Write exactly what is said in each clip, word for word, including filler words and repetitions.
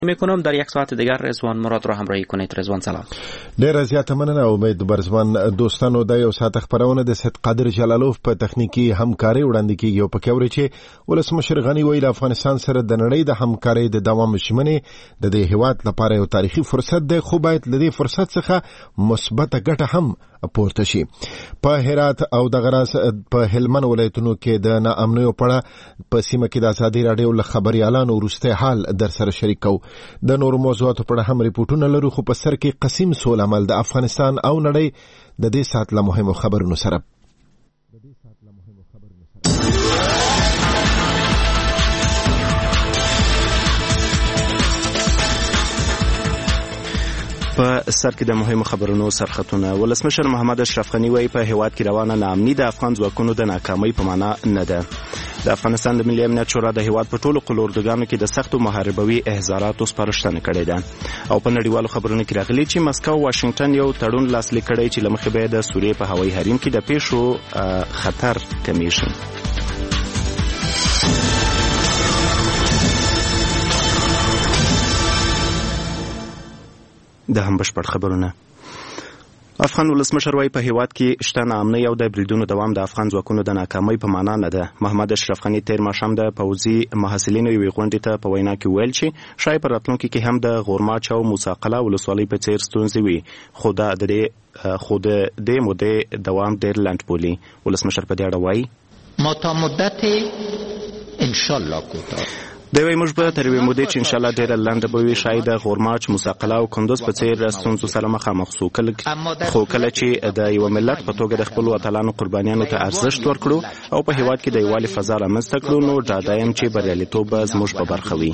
میکنم در یک ساعت دیگر رضوان مراد را همراهی کنید. رضوان سلام. ډیره زیاته مننه. امید برزمن دوستانو د یو ساعت خبرونه د سید قادر جلالوف په تخنیکی همکاري وړاندې کیږي او په کوري چې ولسمشر غنی ویل افغانستان سره د نړۍ د همکاري د دوام ژمنې د دې هیواد لپاره یو تاریخي فرصت دی، خو باید له دې فرصت څخه مثبت ګټه هم پورته شي. په هرات او د غراس په هلمند ولایتونو کې د ناامنیو په اړه په سیمه کې د ازادي راډیو له خبريالانو وروسته حال در سره شریکو. د نورو موضوعاتو په اړه هم ریپورتونه لرو، خو په سر کې قسم سول عمل د افغانستان او نړۍ د دې سات له مهمو خبرونو سره په سر کې د مهمو خبرونو سرخطونه. ولسمشر محمد اشرف غنی وايي په هیواد کې روانه ناامني د افغان ځواکونو د ناکامۍ په معنا نه ده. د افغانستان د ملي امنیت شورا د هیواد په ټولو قلوردګانو کې د سختو محاربوي احزاراتو سپارښتنه کړې ده. او په نړیوالو خبرونو کې راغلي چې مسکو واشنگټن یو تړون لاسلیک کړی چې له مخې به د سوریې په هوایي حریم کې د پیښو خطر کمیږي. د هم بشپړ خبرونه. افغان ولسمشر وايي په هیواد کې شته ناامنۍ او د بریدونو دوام د افغان ځواکونو د ناکامۍ په معنا نه ده. محمد اشرف غنی تیر ماښام د پوځي محصلینو یوې غونډې ته په وینا کې ویل چې شاید په راتلونکي کې هم د غورماچ او موساقله ولسوالۍ په څیر ستونزې وي، خو دا د دې خو د دې مودې دوام ډېر لنډ بولي. ولسمشر په دې اړه وايي ما تا مدت انشالله کوتاه د وی موږ به تر یوې مودې چې انشاءالله ډېره لنډه به وي شاید د غورماچ، موساقله او کندوز په څیر ستونزو سره مخامخ شو، خو کله چې د یو ملت په توګه د خپلو اتلانو قربانیانو ته ارزښت ورکړو او په هیواد کې د یووالي فضا رامنځته کړو، نو ډاډه یم چې بریالیتوب به زموږ په برخه وي.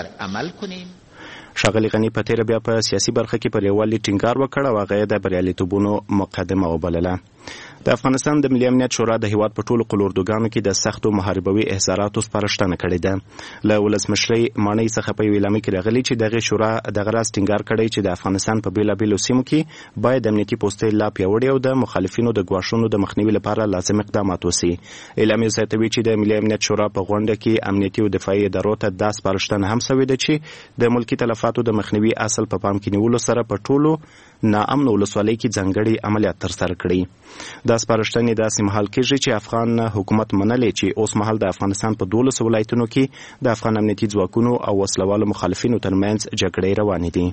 ښاغلي غني په تیره بیا په سیاسي برخه کې پر یووالي ټینګار وکړ او هغه د بریالیتوبونو مقدمه وبلله. د افغانستان د ملي امنیت شورا د هیواد په ټولو قلوردګانو کې د سختو محاربوي احزاراتو سپارښتنه کړې ده. له ولسمشرۍ ماڼۍ څخه په یوې اعلامیه کې راغلي چې دغه شورا دغه راز ټینګار کړی چې د افغانستان په بېلابېلو سیمو کې باید امنیتي پوستې لا پیاوړې او د مخالفینو د ګواښونو د مخنیوي لپاره لازم اقدامات وسي. اعلامیه زیاتوي چې د ملي امنیت شورا په غونډه کې امنیتي او دفاعي ادارو ته دا سپارښتنه هم شوې ده چې د ملکي تلفاتو د مخنیوي اصل په پام کې نیولو سره په ټولو ناامن ولسوالۍ کې ځانګړي عملیات ترسره کړي. دا سپارښتنې داسې مهال کېږي چې افغان حکومت منلې چې اوس مهال د افغانستان په دولسو ولایتونو کې د افغان امنیتي ځواکونو او وسلوالو مخالفینو ترمنځ جګړې روانې دي.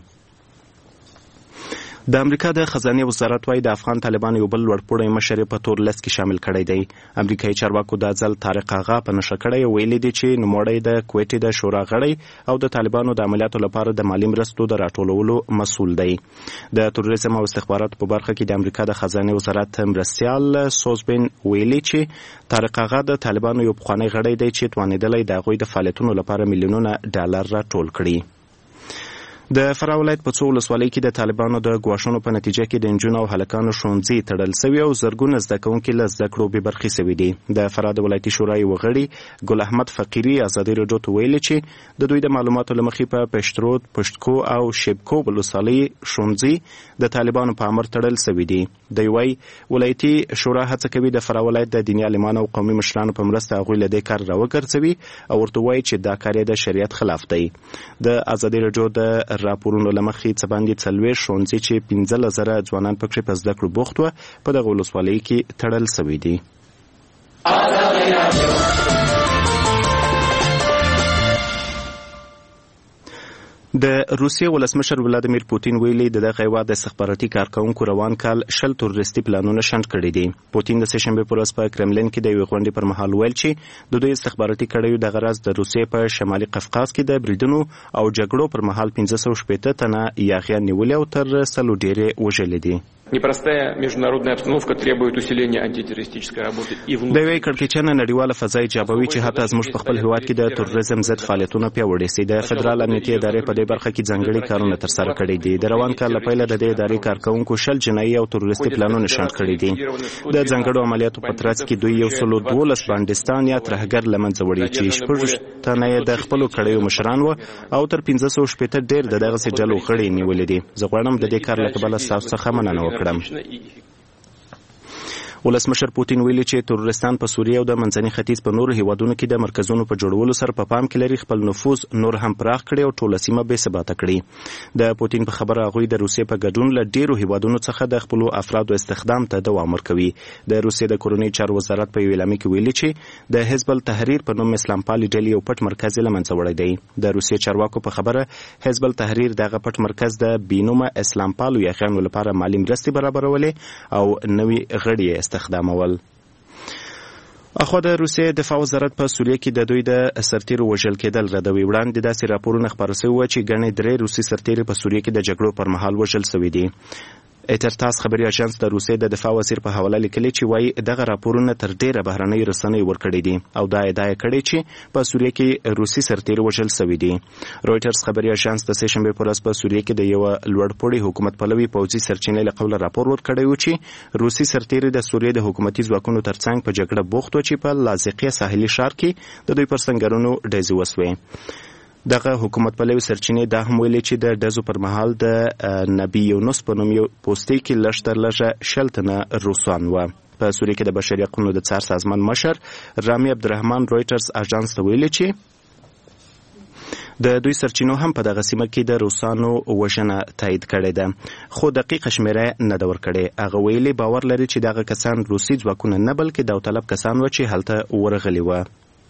د امریکا د خزانه وزارت وايي د افغان طالبانو یو بل لوړپوړی مشر په تور لیست کې شامل کړی دی. امریکایي چارواکو دا ځل طارق آغا په نښه کړی او ویلي دي چې نوموړی د کویټې د شورا غړی او د طالبانو د عملیاتو لپاره د مالي مرستو د راټولولو مسؤل دی. د تروریزم او استخباراتو په برخه کې د امریکا د خزانه وزارت مرستیال سوزبین ویلي چې طارق آغا د طالبانو یو پخوانی غړی دی چې توانېدلی د هغوی د فعالیتونو لپاره میلیونونه ډالر راټول کړي. د فراه ولایت په څو ولسوالۍ کې د طالبانو د ګواښونو په نتیجه کې د نجونو او هلکانو ښوونځي تړل سوي او زرګونه زده کوونکي له زده کړو بې برخې سوي دي. د فراه د ولایتي شورا یو غړي ګل احمد فقیري ازادي راډیو ته ویلي چې د دوی د معلوماتو له مخې په پشترود، پشتکو او شیبکو ولسوالۍ ښوونځي د طالبانو په امر تړل سوي دي. دوی وايي ولایتي شورا هڅه کوي د فراه ولایت د دیني عالمانو او قومي مشرانو په مرسته هغوی له دې کار راوګرځوي او ورته وایي چې دا کار یې د شریعت خلاف دی. د ازادي راډیو د راپورونو له مخې څه باندې څلوېښت ښوونځي چې پنځلس زره ځوانان پکې په زده کړو بوخت وه په دغه ولسوالۍ کې تړل سوي دي. د روسیې ولسمشر ولادیمیر پوتین ویلي د دغه هیواد د استخباراتي کارکوونکو روان کال شل تروریستي پلانونه شنډ کړي دي. پوتین د سهشنبې په ورځ په کرملین کې د یوې غونډې پر مهال ویل چې د دوی استخباراتي کړیو دغه راز د روسیې په شمالي قفقاز کې د بریدونو او جګړو پر مهال پنځه سوه شپېته تنه یاغیان نیولي او تر سلو ډېرې وژلي دي. Непростая международная обстановка требует усиления антитеррористической работы и внутри. د یوې کړکېچنه نړیواله فضا ایجابوي چې حتی زموږ په خپل هیواد کې د تروریزم ضد فعالیتونه پیاوړي سي. د فدرال امنیتي ادارې په دې برخه کې ځانګړي کارونه ترسره کړي دي. د روان کال له پیله د دې ادارې کارکوونکو شل جنایي او تروریستي پلانونه شنډ کړي دي. د ځانګړو عملیاتو په ترڅ کې دوی یو سلو دولس بانډستان یا ترهګر له منځه وړي چې شپږ تنه یې د خپلو کړیو مشران وو او تر پنځه سوه شپېته ډېر د دغسې ډلو غړي نیولي دي. زه غواړم د دې کار له کبله ستاسو څخه مننه وکړم. ولسمشر پوتین ویلي چې ترورستان په سوریه او د منځني ختیځ په نورو هیوادونو کې د مرکزونو په جوړولو سره په پام کې لري خپل نفوذ نور هم پراخ کړي او ټوله سیمه بې ثباته کړي. د پوتین په خبره هغوی د روسیې په ګډون له ډیرو هیوادونو څخه د خپلو افرادو استخدام ته دوام ورکوي. د روسیې د کورنۍ چارو وزارت په یوه اعلامیه کې ویلي چې د حزب التحریر په نوم اسلام پالي ډلې یو پټ مرکز له منځه وړی دی. د روسیې چارواکو په خبره حزب التحریر دغه پټ مرکز د بینومه اسلام پالو یاغیانو لپاره مالي مرستې برابرولې او نوي غړي استخدامول. اخو د روسیې دفاع وزارت په سوریه کې د دوی د سرتیرو وژل کېدل ردوي. وړاندې داسې راپورونه خپاره شوي وو چې ګڼې درې روسي سرتیري په سوریه کې د جګړو پر مهال وژل شوي دي. ایترتاس خبري اژانس د روسیې د دفاع وزیر په حواله لیکلي چې وایي دغه راپورونه تر ډیره بهرنۍ رسنۍ ورکړي دي او دا ادعا کړې چې په سوریه کې روسي سرتیري وژل شوي دي. رويټرز خبري اژانس د سه شنبه پر ورځ په سوریه کې د یو لوړپوړي حکومت پلوي پوځي سرچینې له قوله راپور ورکړی و چې روسي سرتیري د سوریې د حکومتي ځواکونو ترڅنګ په جګړه بوخت و چې په لاذقیه ساحلي ښار کې د دوی پر سنگرونو ډزې وسوې. دغه حکومت پلوي سرچینې دا هم ویلي چې د ډزو پر مهال د نبی یونس په نوم یو پوستې کې لږ تر لږه شل تنه روسان وو. په سوریه کې د بشري حقوقو د څار سازمان مشر رامي عبدالرحمن رويټرز اژانس ته ویلي چې د دوی سرچینو هم په دغه سیمه کې د روسانو وژنه تایید کړې ده خو دقیق شمیره نه ده ورکړې. هغه ویلي باور لري چې دغه کسان روسي ځواکونه نه بلکې داوطلب کسان و چې هلته ورغلي وو.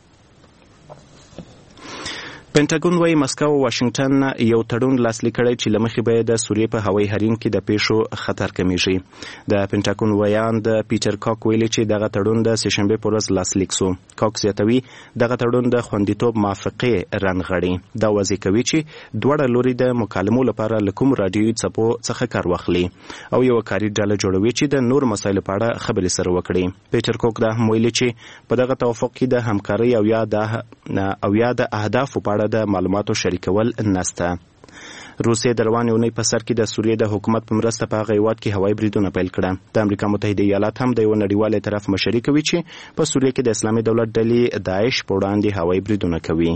پینټاګون وايي مسکو او واشنگټن یو تړون لاسلیک کړی چې له مخې به د سوریې په هوایي حریم کې د پیښو خطر کمیږي. د پینټاګون ویان د پیټر کاک ویلي چې دغه تړون د سه شنبه پر ورځ لاسلیک شو. کاک زیاتوي دغه تړون د خوندیتوب موافقې رانغړي. دا واضح کوي چې دواړه لوري د مکالمو لپاره له کوم رادیوي څپو څخه کار واخلي او یو کاري ډله جوړوي چې د نور مسایلو په اړه خبرې سره وکړي. پیټر کاک دا هم ویلي چې په دغه توافق کې د همکارۍ او یا د او یا د اهدافو په اړه د معلوماتو شریکول نسته. روسیې د روانې اونۍ په سر کې د سوریې د حکومت په مرسته په هغه هیواد کې هوایي بریدونه پیل کړه. د امریکا متحده ایالات هم د یو نړیوال اعتراف مشري کوي چې په سوریه کې د اسلامي دولت ډلې داعش په وړاندې هوایي بریدونه کوي.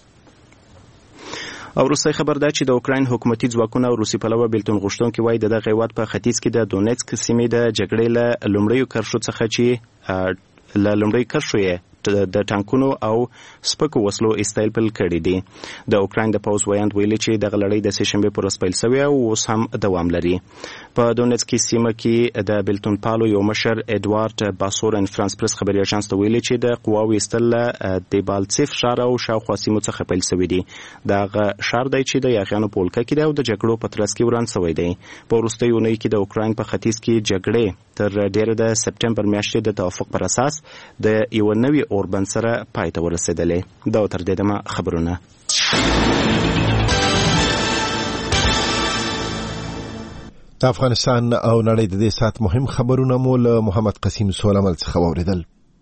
او روسي خبر ده چې د اوکراین حکومتي ځواکونه او روسي پلوه بیلتون غوښتونکي وایي دغه هیواد په ختیځ کې د دونیتسک سیمې د جګړې له لومړیو کرښو څخه چې له لومړیو کرښو یې د ټانکونو او سپکو وسلو استایل پیل کړي دي. د اوکراین د پوز ویاند ویلي چې دغه لړۍ د سه شنبه پر ورځ پیل شوې او اوس هم دوام لري. په دونیتسک سیمه کې د بیلتون پالو یو مشر اډوارډ باسورن فرانس پریس خبري اژانس ته ویلي چې د قواوو ایستل د بالڅیف ښار او شاوخوا سیمو څخه پیل شوي دي. دغه ښار دی چې د یاغیانو په ولکه کې دی او د جګړو په ترڅ کې وران شوی دی. په وروستۍ اونۍ کې د اوکراین په ختیځ کې جګړې تر ډیره د سپټمبر میاشتې د توافق پر اساس د یو نوي اوربند سره پای ته ورسېدلې. دا تر دې دمه خبرونه. د افغانستان او نړۍ د دې سات مهم خبرونه مو له محمد قسیم سولمل څخه واوریدل.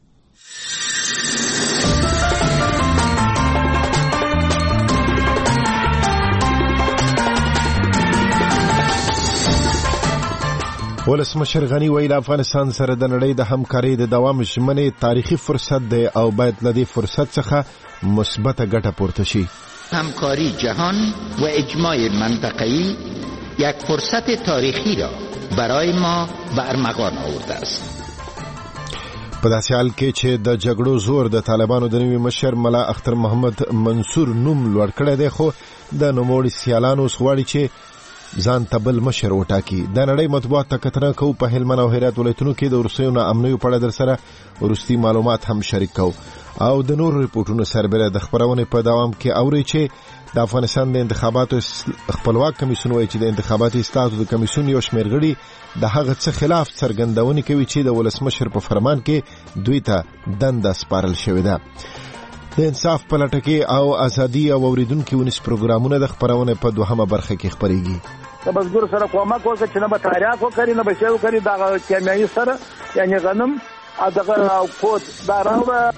ولسمشر غنی ویل افغانستان سره د نړۍ د همکارۍ د دوام ژمنې تاریخي فرصت دی او باید له دې فرصت څخه مثبت ګټه پورته شي. همکاری جهان و اجماع منطقه‌ای یک فرصت تاریخی را برای ما برمغان آورده است. په داسې حال کې چې د جګړو زور د طالبانو د نوي مشر ملا اختر محمد منصور نوم لوړ کړی دی خو د نوموړي سیالانو اوس غواړي چې ځان ته بل مشر وټاکي. د نړۍ مطبوعات ته کتنه کوو په هلمند او هرات ولایتونو کې د وروستیو ناامنیو په اړه در سره وروستي معلومات هم شریک کوو او د نورو ریپورټونو سربېره د خبرونې په دوام کې اوري چې د افغانستان د انتخاباتو خپلواک کمیسیون وایي چې د انتخاباتي استازو د کمیسیون یو شمېر غړي د هغه څه خلاف څرګندونې کوي چې د ولسمشر په فرمان کې دوی ته دنده سپارل شوې ده. د انصاف په لټه کې او ازادي او اوریدونکو ونیس پروګرامونه د خبرونې په دوهمه برخه کې خبريږي. د بزګر سره کومک وکړي چې نه به تاریخ وکړي نه به شی وکړي دا کیمیاوي سره یعنی غنم او دغه کوټ دا راوړه.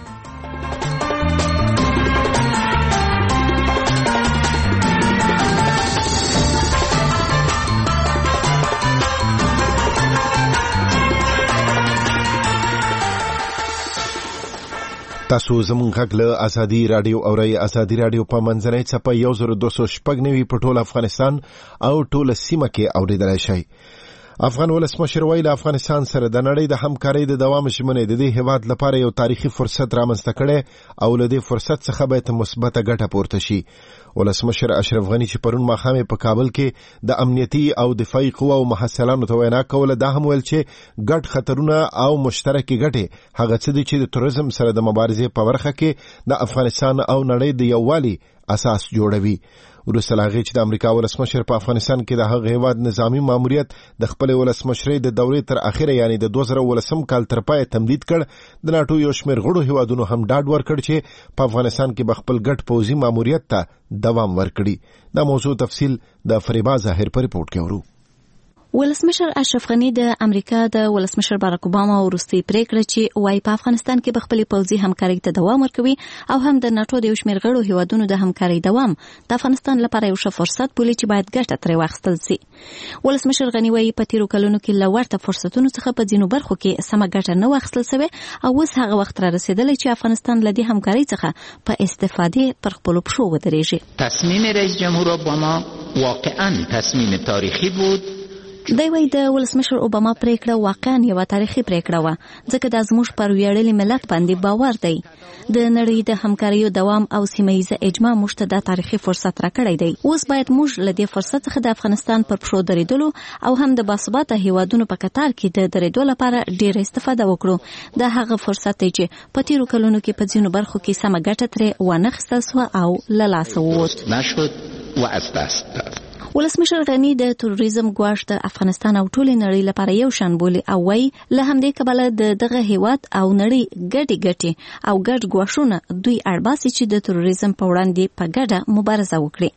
تاسو زمونږ غږ له ازادي رادیو اورئ. ازادي رادیو په منځنۍ څپه یو زر دوه سوه شپږ نوي په ټول افغانستان او ټول سیمه کې اوریدلای شئ. افغان ولسمشر ویل افغانستان سره د نړۍ د همکارۍ د دوام ژمنې د دې هیواد لپاره یو تاریخي فرصت رامنځته کړي او له دې فرصت څخه باید مثبته ګټه پورته شي. ولسمشر اشرف غنی چې پرون ماښام په کابل کې د امنیتي او دفاعي قوا او محصلانو ته وینا کوله، دا هم ویل چې ګډ خطرونه او مشترکې ګټې هغه څه دي چې د توریزم سره د مبارزې په برخه کې د افغانستان او نړۍ د یووالي اساس جوړوي. وروسته له هغې چې د امریکا ولسمشر په افغانستان کې د هغه هیواد نظامي ماموریت د خپلې ولسمشرۍ د دورې تر اخره یعنی د دوه زره ولسم کال تر پایه تمدید کړ، د ناټو یو شمېر غړو هیوادونو هم ډاډ ورکړ چې په افغانستان کې به خپل ګډ پوځي ماموریت ته دوام ورکړي. دا موضوع تفصیل د فریبا ظاهر په ریپورت کې ورو. ولسمشر اشرف غنی د امریکا د ولسمشر باراک اوباما وروستي پریکړه چې وايي په افغانستان کې به خپل پوځي همکاري ته دوام ورکوي او هم د ناټو د یو شمېر غړو هیوادونو د همکاري دوام د افغانستان لپاره یو ښه فرصت بولي چې باید ګټه ترې واخیستل شي. ولسمشر غنی وايي په تیرو کلونو کې له ورته فرصتونو څخه په ځینو برخو کې سمه ګټه نه واخیستل شوې او اوس هغه وخت را رسېدلی چې افغانستان له دې همکاري څخه په استفادې پر خپلو پښو ودرېږي. تصمیم رئیس جمهور اوباما واقعا تصمیم تاریخی بود. دی وایي د ولسمشر اوباما پریکړه واقعا یوه تاریخي پریکړه وه، ځکه دا زموږ پر ویاړلي ملت باندې باور دی. د نړۍ د همکاریو دوام او سیمهییزه اجماع موږ ته دا تاریخي فرصت راکړی دی. اوس باید موږ له دې فرصت څخه د افغانستان پر پښو درېدلو او هم د باثباته هیوادونو په کتار کې د درېدو لپاره ډېره استفاده وکړو. دا هغه فرصت دی چې په تیرو کلونو کې په ځینو برخو کې سمه ګټه ترې وانخیستل سوه او له لاسه ووت. نشد و از دست رفت. ولسمشر غنی د تروریزم ګواښ د افغانستان او ټولې نړۍ لپاره یو شان بولي او وايي له همدې کبله د دغه هیواد او نړۍ ګډې ګټې او ګډ ګواښونه دوی اړباسي چې د تروریزم په وړاندې په ګډه مبارزه وکړي.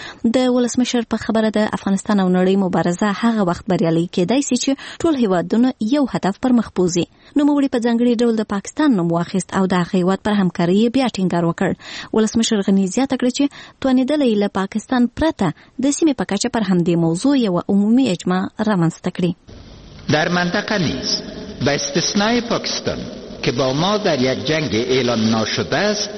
د ولسمشر په خبره د افغانستان او نړۍ مبارزه هغه وخت بریالۍ کېدای شي چې ټول هیوادونه یو هدف پر مخ بوځي. نوموړي په ځانګړي ډول د پاکستان نوم واخیست او د هغه هیواد پر همکاري بیا ټینګار وکړ. ولسمشر غني زیاته کړه چې توانېدلی له پاکستان پرته د سیمې په کچه پر همدې موضوع یوه عمومي اجماع رامنځته کړي. در منطقه نیز به استثنای پاکستان که با ما در یک جنگ اعلان ناشده است،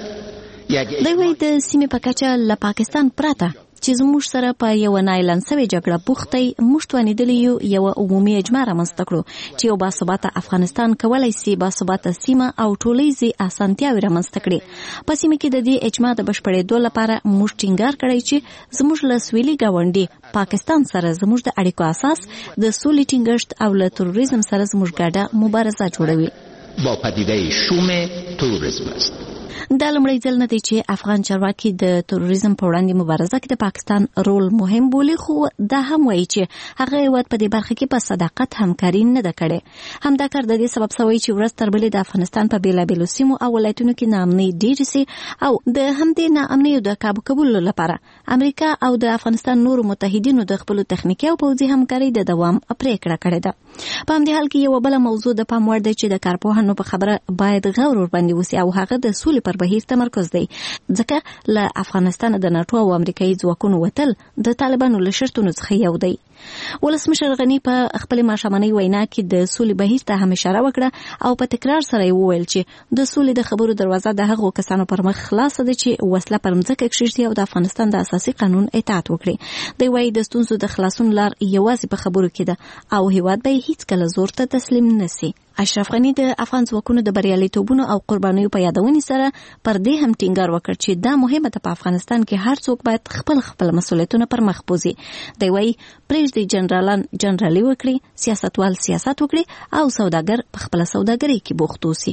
دی وایي د سیمې په کچه له پاکستان پرته چې زموږ سره په یوه نااعلان سوې جګړه بوخت دی، موږ توانېدلي یو یوه عمومي اجماع رامنځته کړو چې یو باثباته افغانستان کولی سي باثباته سیمه او ټولیزې اسانتیاوې رامنځته کړي. په سیمه کې د دې اجماع د بشپړېدو لپاره موږ ټینګار کړی چې زموږ له سویلي ګاونډي پاکستان سره زموږ د اړیکو اساس د سولې ټینګښت او له تروریزم سره زموږ ګډه مبارزه جوړوي. با پدیده شوم تروریسم است. دا لومړی ځل نه دی چې افغان چارواکي د تروریزم په وړاندې مبارزه کې د پاکستان رول مهم بولي، خو دا هم وایي چې هغه هیواد په دې برخه کې په صداقت همکاري نه ده کړې. همدا کار د دې سبب شوی چې ورځ تر بلې د افغانستان په بېلابېلو سیمو او ولایتونو کې ناامنۍ ډېرې سي او د همدې ناامنیو د کابو کولو لپاره امریکا او د افغانستان نورو متحدینو د خپلو تخنیکي او پوځي همکارۍ د دوام پریکړه کړې ده. په همدې حال کې یوه بله موضوع د پام وړ ده چې د کارپوهانو په خبره باید غور ورباندې وسي او هغه د سولې پر بهیر تمرکز دی، ځکه له افغانستان د ناټو او امریکایي ځواکونو وتل د طالبانو له شرطونو څخه یو دی. ولسمشر غني په خپل ماښامنۍ وینا کې د سولې بهیر ته هم اشاره وکړه او په تکرار سره یې وویل چې د سولې د خبرو دروازه د هغو کسانو پر مخ خلاصه ده چې وسله پر مځکه کښېږدي او د افغانستان د اساسي قانون اطاعت وکړي. دی وایي د ستونزو د خلاصون لار یوازې په خبرو کې ده او هیواد به یې هیڅکله زور ته تسلیم نه سي. اشرف غني د افغان ځواکونو د بریالیتوبونو او قربانیو په یادونې سره پر دې هم ټینګار وکړ چې دا مهمه ده په افغانستان کې هر څوک باید خپل خپل مسؤلیتونه پر مخ بوځي. دی وایي پرېږدئ جنرالان جنرالي وکړي، سیاستوال سیاست وکړي او سوداګر په خپله سوداګرۍ کې بوخت اوسي.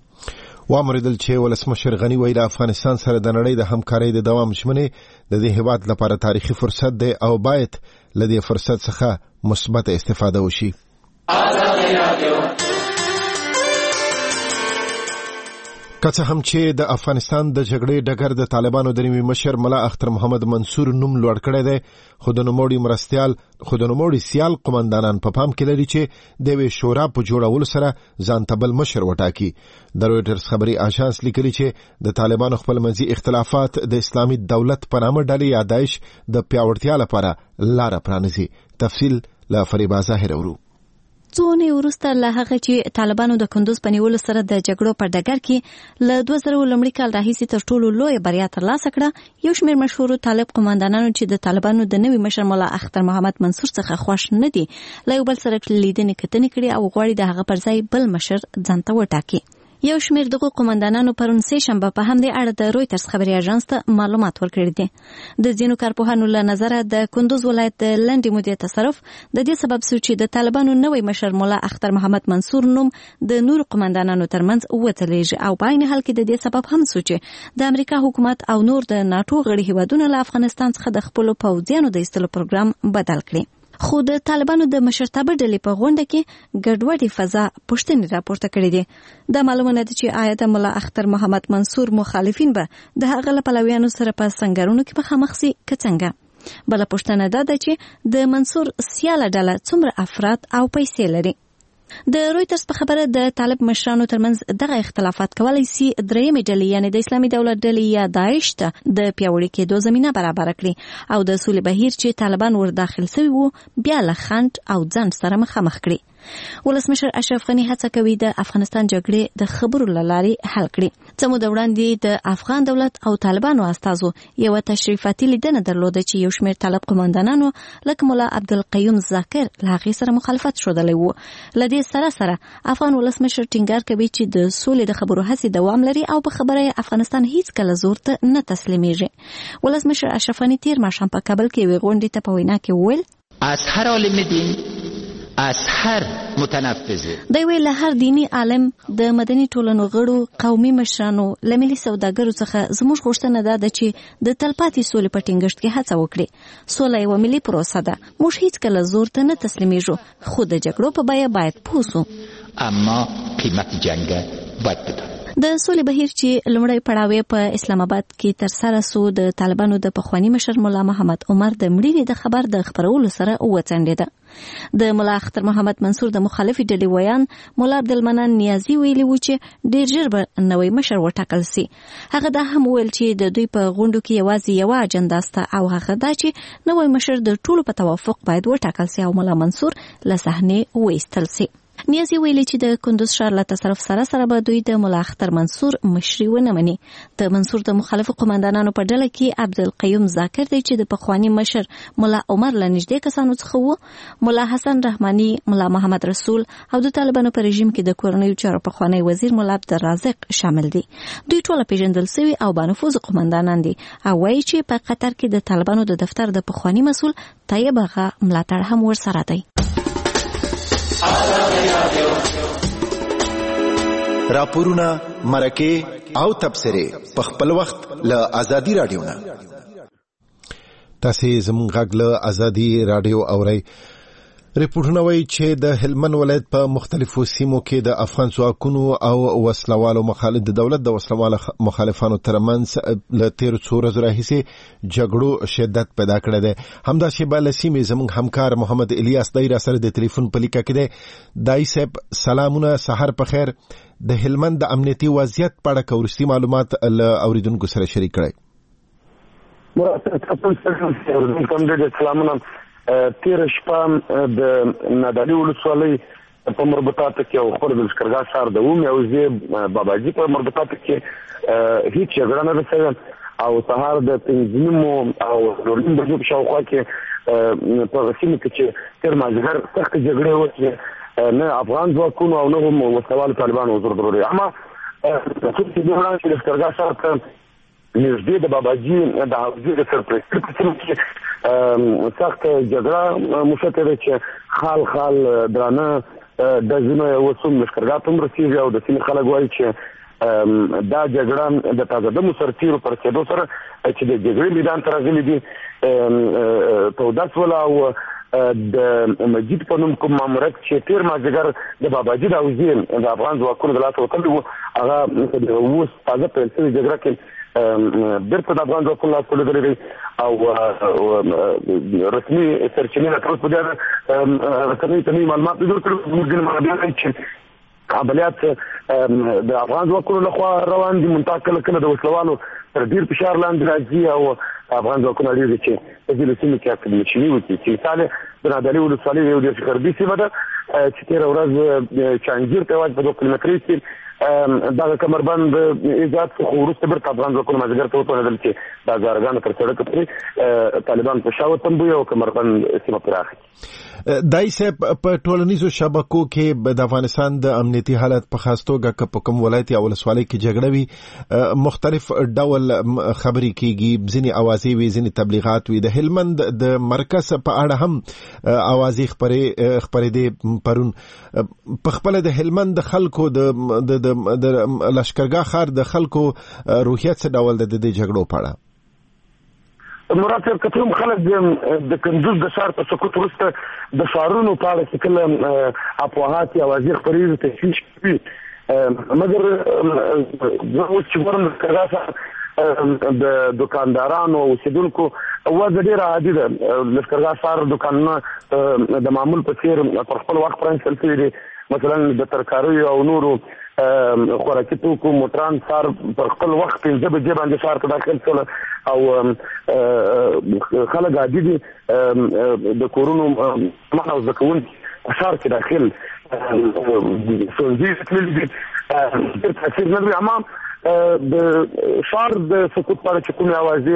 وامریدل چې ولسمشر غني وایي د افغانستان سره د نړۍ د همکارۍ د دوام ژمنې د دې هیواد لپاره تاریخي فرصت دی او باید له دې فرصت څخه مثبته استفاده وشي. که څه هم چې د افغانستان د جګړې ډګر د طالبانو د نیمې مشر ملا اختر محمد منصور نوم لوړ کړی دی، خو د نوموړي مرستیال خو د نوموړي سیال قمندانان په پام کې لري چې د یوې شورا په جوړولو سره ځان ته بل مشر وټاکي. د رویټرز خبري آژانس لیکلي چې د طالبانو خپل منځي اختلافات د اسلامي دولت په نامه ډلې یا داعش د پیاوړتیا لپاره لاره پرانیزي. تفصیل له فریبا ظاهر اورو. څو اونۍ وروسته له هغه چې طالبانو د کندوز په نیولو سره د جګړو په ډګر کې له دوه زره لومړي کال راهیسې تر ټولو لویه بریا ترلاسه کړه، یو شمېر مشهورو طالب قوماندانانو چې د طالبانو د نوي مشر ملا اختر محمد منصور څخه خوښ نه دي، له یو بل سره لیدنې کتنې کړي او غواړي د هغه پر ځای بل مشر ځان ته وټاکي. یو شمېر دغه قوماندانانو پرون سې شنبه په همدې اړه د رویټرز خبري اژانس ته معلومات ورکړي دي. د ځینو کارپوهانو له نظره د کندوز ولایت د لنډې مودې تصرف د دې سبب شو چې د طالبانو نوی مشر مولا اختر محمد منصور نوم د نورو قوماندانانو ترمنځ وتلیږي او په عین حال کې د دې سبب هم شو چې د امریکا حکومت او نور د ناتو غړي هیوادونو له افغانستان څخه د خپلو پوځیانو د ایستلو پروګرام بدل کړي. خو د طالبانو د مشرتابه ډلې په غونډه کې ګډوډي فضا پوښتنې راپورته کړې دي. دا معلومه ده چې آیا د مولا اختر محمد منصور مخالفین به د هغه له پلویانو سره په سنگرونو کې مخامخ سي که څنګه؟ بله پوښتنه دا ده چې د منصور سیاله ډله څومره افراد او پیسې لري. د رویټرز په خبره د طالب مشرانو ترمنځ دغه اختلافات کولای شي درېیمې ډلې یعنی د اسلامي دولت ډلې یا داعش ته د پیاوړي کېدو زمینه برابر کړي او د سولې بهیر چې طالبان ور داخل شوي وو بیا له خنډ او ځنډ سره مخامخ کړي. ولسمشر اشرف غني هڅه کوي د افغانستان جګړې د خبرو له لارې حل کړي. څه موده وړاندې د افغان دولت او طالبانو استازو یو تشریفاتي لیدنه درلوده چې یو شمېر طالب قوماندانانو لکه مولا عبدالقیوم ذاکر له هغې سره مخالفت ښودلی و. له دې سره سره افغان ولسمشر ټینګار کوي چې د سولې د خبرو هڅې دوام لري او په خبره افغانستان هیڅکله زور ته نه تسلیمیږي. ولسمشر اشرف غني تیر ماښام په کابل کې یوې غونډې ته په وینا کې وویل از هر عالم دین از هر متنفذه دی ویل له هر دینی عالم د مدني ټولنو غړو قومي مشرانو له ملي سوداګرو څخه زموږ غوښتنه ده چې د تلپاتې سولې په ټینګښت کې هڅه وکړي. سوله یوه ملي پروسه ده، موږ هیڅکله زور ته نه تسلیمیږو، خو د جګړو په بیه باید پوه سو. اما قیمت جنگ باید بدانیم. د سولې بهیر چې لومړی پړاو په اسلام آباد کې تر سره سو د طالبانو د پخوانی مشر مولا محمد عمر د مړینې د خبر د خبرولو سره وڅنډېده. د مولا اختر محمد منصور د مخالفې ډلې ویان مولا عبدالمنان نیازي ویلي و چې ډېر ژر به نوی مشر وټاکل سي. هغه دا هم ویل چې د دوی په غونډو کې یوازې یوه اجنډا سته او هغه دا چې نوی مشر د ټولو په توافق باید وټاکل سي او مولا منصور له صحنې وایستل سي. نیازي ویلي چې د کندوز ښار له تصرف سره سره به دوی د مولا اختر منصور مشري ونه مني. د منصور د مخالفو قوماندانانو په ډله کې عبدالقیوم ذاکر دی چې د پخوانی مشر مولا عمر له نږدې کسانو څخه و، مولا حسن رحماني، مولا محمد رسول او د طالبانو په رژیم کې د کورنیو چارو پخوانی وزیر مولا عبدالرازق شامل دي. دوی ټول پیژندل شوي او بانفوذ قوماندانان دي او وایي چې په قطر کې د طالبانو د دفتر د پخوانی مسؤل طیب آغا ملاتړ هم ورسره دی. راپورونه، مرکې او تبصرې په خپل وخت له ازادي رادیو نه. تاسې زموږ غږ له ازادي رادیو اورئ. ریپورټونه وایي چې د هلمند ولایت په مختلفو سیمو کې د افغان ځواکونو او وسلوالو مخالف د دولت د وسلوالو مخالفانو ترمنځ له تیرو څو ورځو راهیسې جګړو شدت پیدا کړی دی. همداسې به له سیمې زموږ همکار محمد الیاس دی را سره د ټلیفون په لیکه کې دی. دای صاحب سلامونه، سحر په خیر. د هلمند د امنیتي وضعیت په اړه که وروستي معلومات له اوریدونکو سره شریک کړئ. سلامونه. تیر شپه د نادعلي ولسوالۍ په مربوطاتو کې او خپل د لښکرګاه ښار د اومې او زی باباجي په مربوطاتو کې هیڅ جګړه نه رسېده او سهار د پنځه نیمو او څلورم بجو په شاوخوا کې په سیمه کې چې تیر مازدیګر سختې جګړې وشوې، نه افغان ځواکونو او نه هم وسلوالو طالبانو حضور درلودی. اما څوک چې دوی وړاندې چې لښکرګاه ښار ته نږدې د باباجي د حوزې د سرپرستۍ په سیمه کې سخت جګړه موشته ده چې خال خال درانه ډزونه اوس هم لښکرګاه ته هم رسېږي او د سیمې خلک وایي چې دا جګړه د تازهدمو سرتیرو په رسېدو سره چې د جګړې میدان ته راغلي دي توده شوله او د مجید په نوم کوم ماموریت چې تیر مازدیګر د باباجي د حوزې د افغان ځواکونو د لاسه وتلی و، هغه اوس تازه پیل شوې جګړه کې بیرته د افغان ځواکونو لاس ولوېدلی دی او رسمي سرچینې نه تر اوسه په دې اړه رسنیو ته نوي معلومات نه جوړ کړي. زموږ ځینې منابع وایي چې عملیات د افغان ځواکونو لخوا روان دي، منتها کله کله د وسلوالو تر ډیر فشار لاندې راځي او افغان ځواکونه اړ دي چې په دې سیمه کې اکملشي وکړي. چې مثال د نادعلي ولسوالۍ یو ډېر غربي سیمه ده چې تېره ورځ چانګیر ته یوازې په دوه کیلومترۍ کې دغه کمربند ایجاد څخه وروسته بیرته افغان ځواکونه مازدیګر ته وتوانېدل چې دا زاړګانې تر سړکه پورې طالبان په شا وتمبوي او کمربند سیمه پراخه کړي. دای صاحب په ټولنیزو شبکو کې د افغانستان د امنیتي حالت په خاص توګه که په کوم ولایت یا ولسوالۍ کې جګړه وي مختلف ډول خبرې کیږي، ځینې اوازې وي، ځینې تبلیغات وي. د هلمند د مرکز په اړه هم اوازې خبرې خبرېدې پرون. په خپل د هلمند د خلکو د د لشکرګاه ښار د خلکو روحیت څه ډول د دې جګړو په اړه؟ مراد صاحب که څوم خلک د کندوز د ښار په سقوط وروسته د ښارونو په اړه چې کله افواهات یا اوازې خپرېږي تشویش کوي، مګر زه اوس چې ګورم د لښکرګاه د دوکاندارانو او اوسېدونکو وضع ډېره عادي ده. لښکرګاه ښار دوکانونه د معمول په څېر پر خپل وخت پرانیستل شوي دي. مثلا د ترکاریو او نورو خوراکي توکو موټران ښار پر خپل وخت پنځه بجې باندې ښار ته داخل شول او خلک عادي دي د کورونو مخه او زده کوونکي په ښار کې داخل ښوونځي تللي دي. ډېر تاثیر نه لري. اما د ښار د سقوط په اړه چې کومې اوازې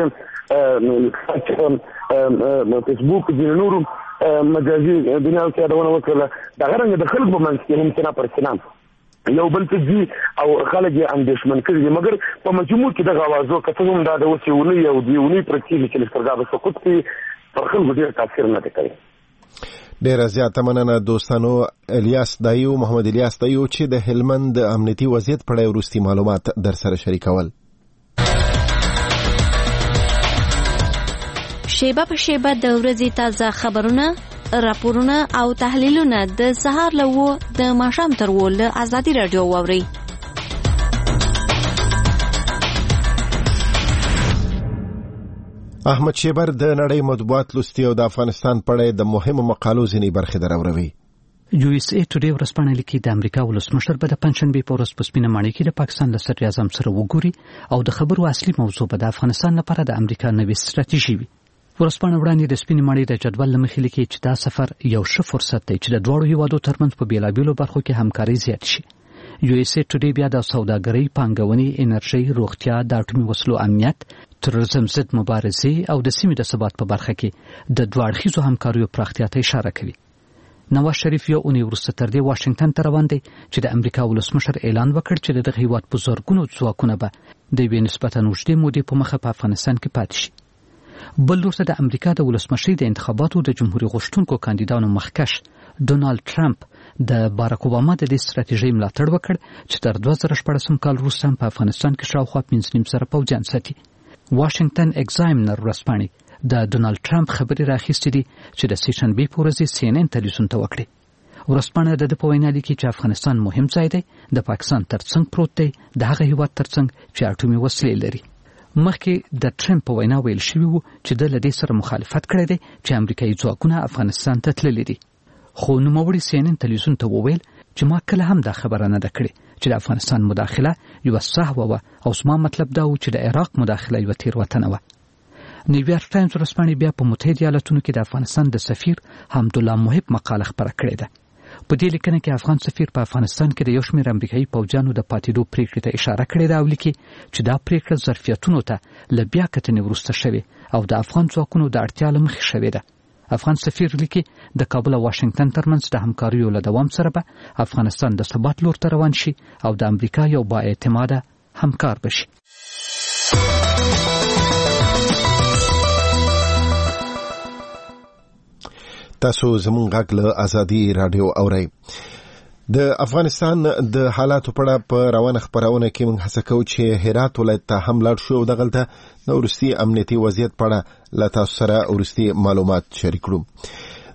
فیسبوک ځینې نورو مجازي دنیاو کې یادونه وکړله، دغه رنګه د خلکو په منځ کې هم سنا پر سنا یو بل ته ځي او خلک یې اندېښمن کړي دي. مګر په مجموع کې دغه اوازو که څه هم دا د اوس یو اونۍ او دوې اونۍ پرته کېږي چې لښکرګاه په سقوط کې پر خلکو ډېر تاثیر نه دی کړی. ډیره زیاته مننه دوستانو. الیاس دایو محمد الیاس دایو چې د هلمند د امنیتي وضعیت په اړه وروستي معلومات در سره شریکول. شیبه په شیبه د ورځې تازه خبرونه، راپورونه او تحلیلونه د سهار له و د ماښام تر و له ازادي راډیو واورئ. احمد شیبر د نړۍ مطبوعات لوستي او د افغانستان په اړه د مهمو مقالو ځینې برخې دراوروي. یو اس ای ټوډے ورځپاڼه لیکي د امریکا ولسمشر به د پنځشنبې په ورځ په سپینه ماڼۍ کې د پاکستان له صدر اعظم سره وګوري او د خبرو اصلي موضوع به د افغانستان لپاره د امریکا نوې ستراتیژي وي. ورځپاڼه وړاندې د سپینې ماڼۍ د جدول له مخې لیکي چې دا سفر یو ښه فرصت دی چې د دواړو هیوادو ترمنځ په بیلابیلو برخو کې همکاري زیات شي. یو اس ای ټوډے بیا د سوداګرۍ، پانګونې، انرژۍ، روغتیا، د اټومي وسلو امنیت، تروریزم ضد مبارزې او د سیمې د ثبات په برخه کې د دوه اړخیزو همکاریو پراختیا ته اشاره کوي. نواز شریف یو اونۍ وروسته تر دې واشنګټن ته روان دی چې د امریکا ولسمشر اعلان وکړ چې د دغه هیواد په زرګونو ځواکونه به د یوې نسبتا اوږدې مودې په مخه په افغانستان کې پاتې شي. بل لور ته د امریکا د ولسمشرۍ د انتخاباتو د جمهوریت غوښتونکو کاندیدانو مخکښ ډونالد ټرمپ د باراک اوباما د دې ستراتیژۍ ملاتړ وکړ چې تر دوه زره شپږم کال وروسته په افغانستان کې شاوخوا پنځه نیم زره پوځیان ساتي. واشنګټن ایگزامینر ورځپاڼې د ډونالد ټرمپ خبرې راخیستې دي چې د سې شنبې په ورځ سی ان ان تلویزیون ته وکړې. ورځپاڼه د ده په وینا لیکي چې افغانستان مهم ځای دی، د پاکستان ترڅنګ پروت دی، د هغه هیواد ترڅنګ چې اټومي وسلې لري. مخکې د ټرمپ په وینا ویل شوي وو چې د له دې سره مخالفت کړی دی چې امریکایي ځواکونه افغانستان ته تللي دي. خو نوموړي سی ان ان تلویزیون ته وویل چې ما کله هم دا خبره نه ده کړې چې د افغانستان مداخله یوه سهوه وه او زما مطلب دا و چې د عراق مداخله یوه تېروتنه وه. نیویارک ټایمز ورځپاڼې بیا په متحده ایالتونو کې د افغانستان د سفیر حمدالله محب مقاله خپره کړې ده. په دې لیکنه کې افغان سفیر په افغانستان کې د یو شمېر امریکایي پوځیانو د پاتېدو پریکړې ته اشاره کړې ده او لیکي چې دا پریکړه ظرفیتونو ته له بیا کتنې وروسته شوې او د افغان ځواکونو د اړتیا له مخې شوې ده. افغان سفیر لیکي د کابل او واشنګټن ترمنځ د همکاریو له دوام سره به افغانستان د ثبات لور ته روان شي او د امریکا یو با اعتماده همکار بشي. تاسو زموږ غږ له ازادي رادیو اورئ. د افغانستان د حالاتو په اړه په روانه خپرونه کې موږ هڅه کوو چې هرات ولایت ته هم لاړ شو او دغلته د وروستي امنیتي وضعیت په اړه له تاسو سره وروستي معلومات شریک کړو.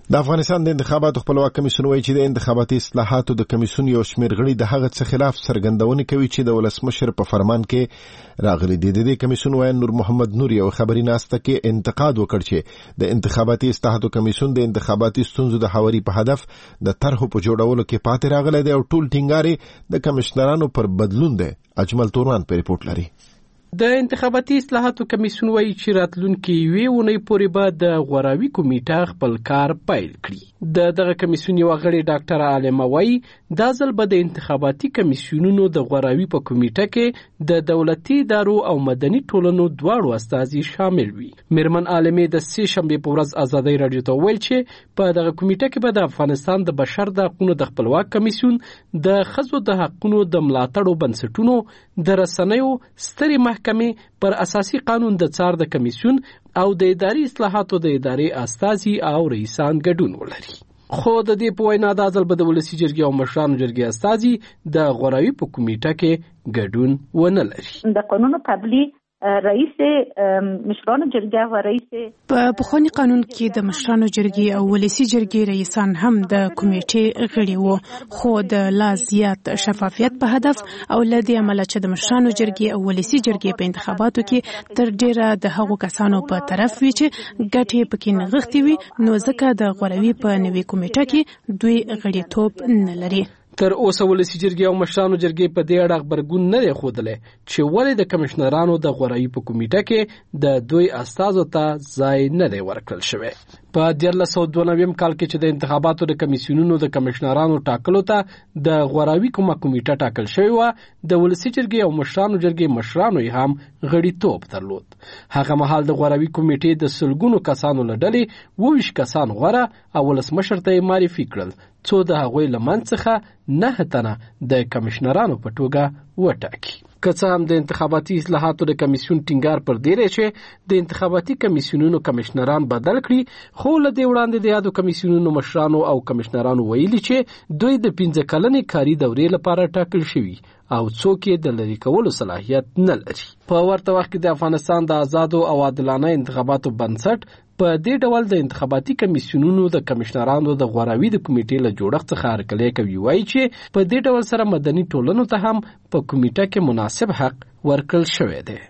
د افغانستان د انتخاباتو خپلواک کمیسیون وایي چې د انتخاباتي اصلاحاتو د کمیسیون یو شمېر غړي د هغه څه خلاف څرګندونې کوي چې د ولسمشر په فرمان کې راغلي دي. د دې کمیسیون وایي نور محمد نور یو خبري ناسته کې انتقاد وکړ چې د انتخاباتي اصلاحاتو کمیسیون د انتخاباتي ستونزو د هواري په هدف د طرحو په جوړولو کې پاتې راغلی دی او ټول ټینګاري د کمشنرانو پر بدلون دی. اجمل توران په ریپورت لري. د انتخاباتي اصلاحاتو کمیسیون وایي چې راتلونکي یوې اونۍ پورې به د غوراوي کمیټه خپل کار پیل کړي. د دغه کمیسیون یو غړي ډاکټر عالمه وایي دا ځل به د انتخاباتي کمیسیونونو د غوراوي په کمیټه کې د دولتي ادارو او مدني ټولنو دواړو استازي شامل وي. میرمن عالمه د سې شنبې په ورځ ازادي رادیو ته ویل چې په دغه کمیټه کې به د افغانستان د بشر د حقوقو د خپلواک کمیسیون د ښځو د حقوقو د ملاتړو بنسټونو د رسنیو ستري محکمې پر اساسي قانون د څار د کمیسیون او د اداري اصلاحاتو د ادارې استازي او رئیسان ګډون ولري. خو د دې په وینا د ځل به د ولسی جرګې او مشرانو جرګې استازي د غوراوي په کمیټه کې ګډون ونه لري. د قانون قبلي رئیس مشرانو جرګه و رئیس په بخونی قانون کې د مشرانو جرګې او ولسی جرګې رئیسان هم د کمیټې غړي وو، خو د لا زیات شفافیت په هدف او لدی عمل چې د مشرانو جرګې او ولسی جرګې په انتخاباتو کې تر ډیره د هغو کسانو په طرف وی چې ګټې پکې نغښتې وي، نو ځکه د غوراوي په نوې کمیټه کې دوی غړي توپ نه لري. تر اوسه ولسی جرګې او مشرانو جرګې په دې اړه خبرګون نه دی ښودلی چې ولې د کمشنرانو د غوراوي په کمیټه کې د دوی استازو ته ځای نه دی ورکړل شوی. په دیارلس سوه دوه نوي کال کې چې د انتخاباتو د کمیسیونونو د کمشنرانو ټاکلو ته د غوراوي کومه کمیټه ټاکل شوی و، د ولسی جرګې او مشرانو جرګې مشرانو یې هم غړیتوب درلود. هغه مهال د غوراوي کمیټې د سلګونو کسانو له ډلې اووه ویشت کسان غوره او ولسمشر ته یې معرفي کړل، څو د هغوی له منځ څخه نه تنه د کمشنرانو په توګه وټاکي. که څه هم د انتخاباتي اصلاحاتو د کمیسیون ټینګار پر دی چې د انتخاباتي کمیسیونونو کمشنران بدل کړي، خو له دې وړاندې د یادو کمیسیونونو مشرانو او کمشنرانو ویلي چې دوی د پنځه کلنې کاري دورې لپاره ټاکل شوي او څوک یې د لرې کولو صلاحیت نه لري. په ورته وخت کې د افغانستان د آزادو او عادلانه انتخاباتو بنسټ په دې ډول د انتخاباتي کمیسیونونو د کمشنرانو د غوراوي د کمیټې له جوړښت څخه هرکلی کوي. وایي چې په دې ډول سره مدني ټولنو ته هم په کمیټه کې مناسب حق ورکړل شوی دی.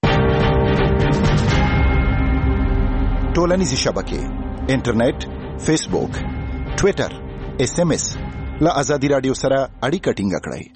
ټولنیزې شبکې، انټرنیټ، فیسبوک، ټویټر، اس ام اس له ازادي رادیو سره اړیکه ټینګه کړئ.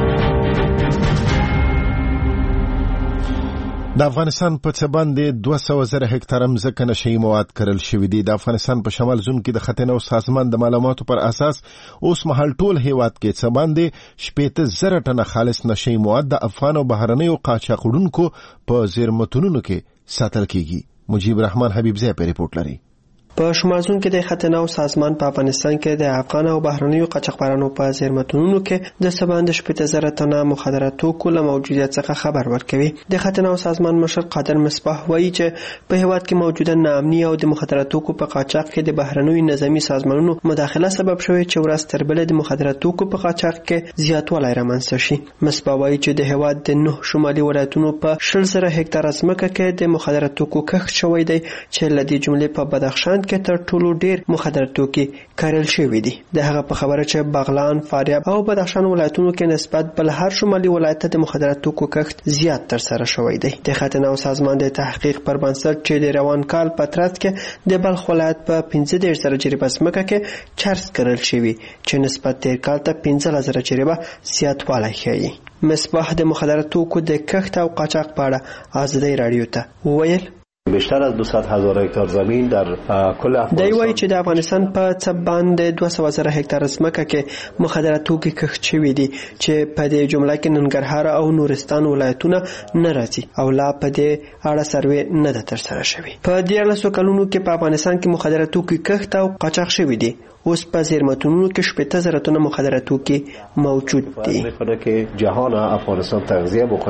د افغانستان په څه باندې دوه سوه زره هکتاره مځکه نشهیي مواد کرل شوي دي. د افغانستان په شمال زون کې د خطینو سازمان د معلوماتو پر اساس اوس مهال ټول هیواد کې څه باندې شپېته زره ټنه خالص نشهیي مواد د افغان او بهرنیو قاچاقونکو په زیرمتونونو کې ساتل کیږي. مجيب رحمان حبیبزی په ریپورت لري. په شمال زون کې د خطینو سازمان په افغانستان کې د افغان او بهرنیو قاچاقبرانو په زیرمتونونو کې د سباند شپږ زره تنه مخدره توکو له موجودیت څخه خبر ورکوي. د خطینو سازمان مشر قادر مصباح وایي چې په هیواد کې موجوده ناامني او د مخدره توکو په قاچاق کې د بهرنیو نظامی سازمانونو مداخله سبب شوی چې ورځ تر بلې د مخدره توکو په قاچاق کې زیاتوالی رامنځته شي. مصباح وایي چې د هیواد د نه شمالي ولایتونو په شل زره هکتاره ځمکه کې د مخدره توکو کښت شوی دی چې له دې جملې په بدخشان کې تر ټولو ډیر مخدره توکي کارل شوی دي. د هغه په خبره چې بغلان، فاریاب او بدخشان ولایتونو کې نسبت بل هر شمالي ولایت ته د مخدره توکو کښت زیات تر سره شوی دی. د خطینو سازمان د تحقیق پر بنسټ چې د روان کال په ترڅ کې د بلخ ولایت په پنځه دېرش زره جریبه ځمکه کې چرس کرل شوی چې نسبت تیر کال ته پنځلس زره جریبه زیاتوالی ښیي. مصباح د مخدره توکو د کښت او قاچاق په اړه ازادي رادیو ته وویل بیشتر از دویست هزار هکتار زمین در کل افغانستان. دی وایي چې د افغانستان په څه باندې دوه سوه زره هکتار ځمکه کې مخدره توکي کښت شوي دي چې په دې جمله کې ننګرهار او نورستان ولایتونه نه راځي او لا په دې اړه سروې نه ده ترسره شوې. په دیارلسو کلونو کې په افغانستان کې مخدره توکي کښت او قاچاق شوي دي. اوس په زیرمتونونو کې شپېته زره تنه مخدره توکي موجود دي. می‌خواد که جهان افغانستان تغذیه بکنه.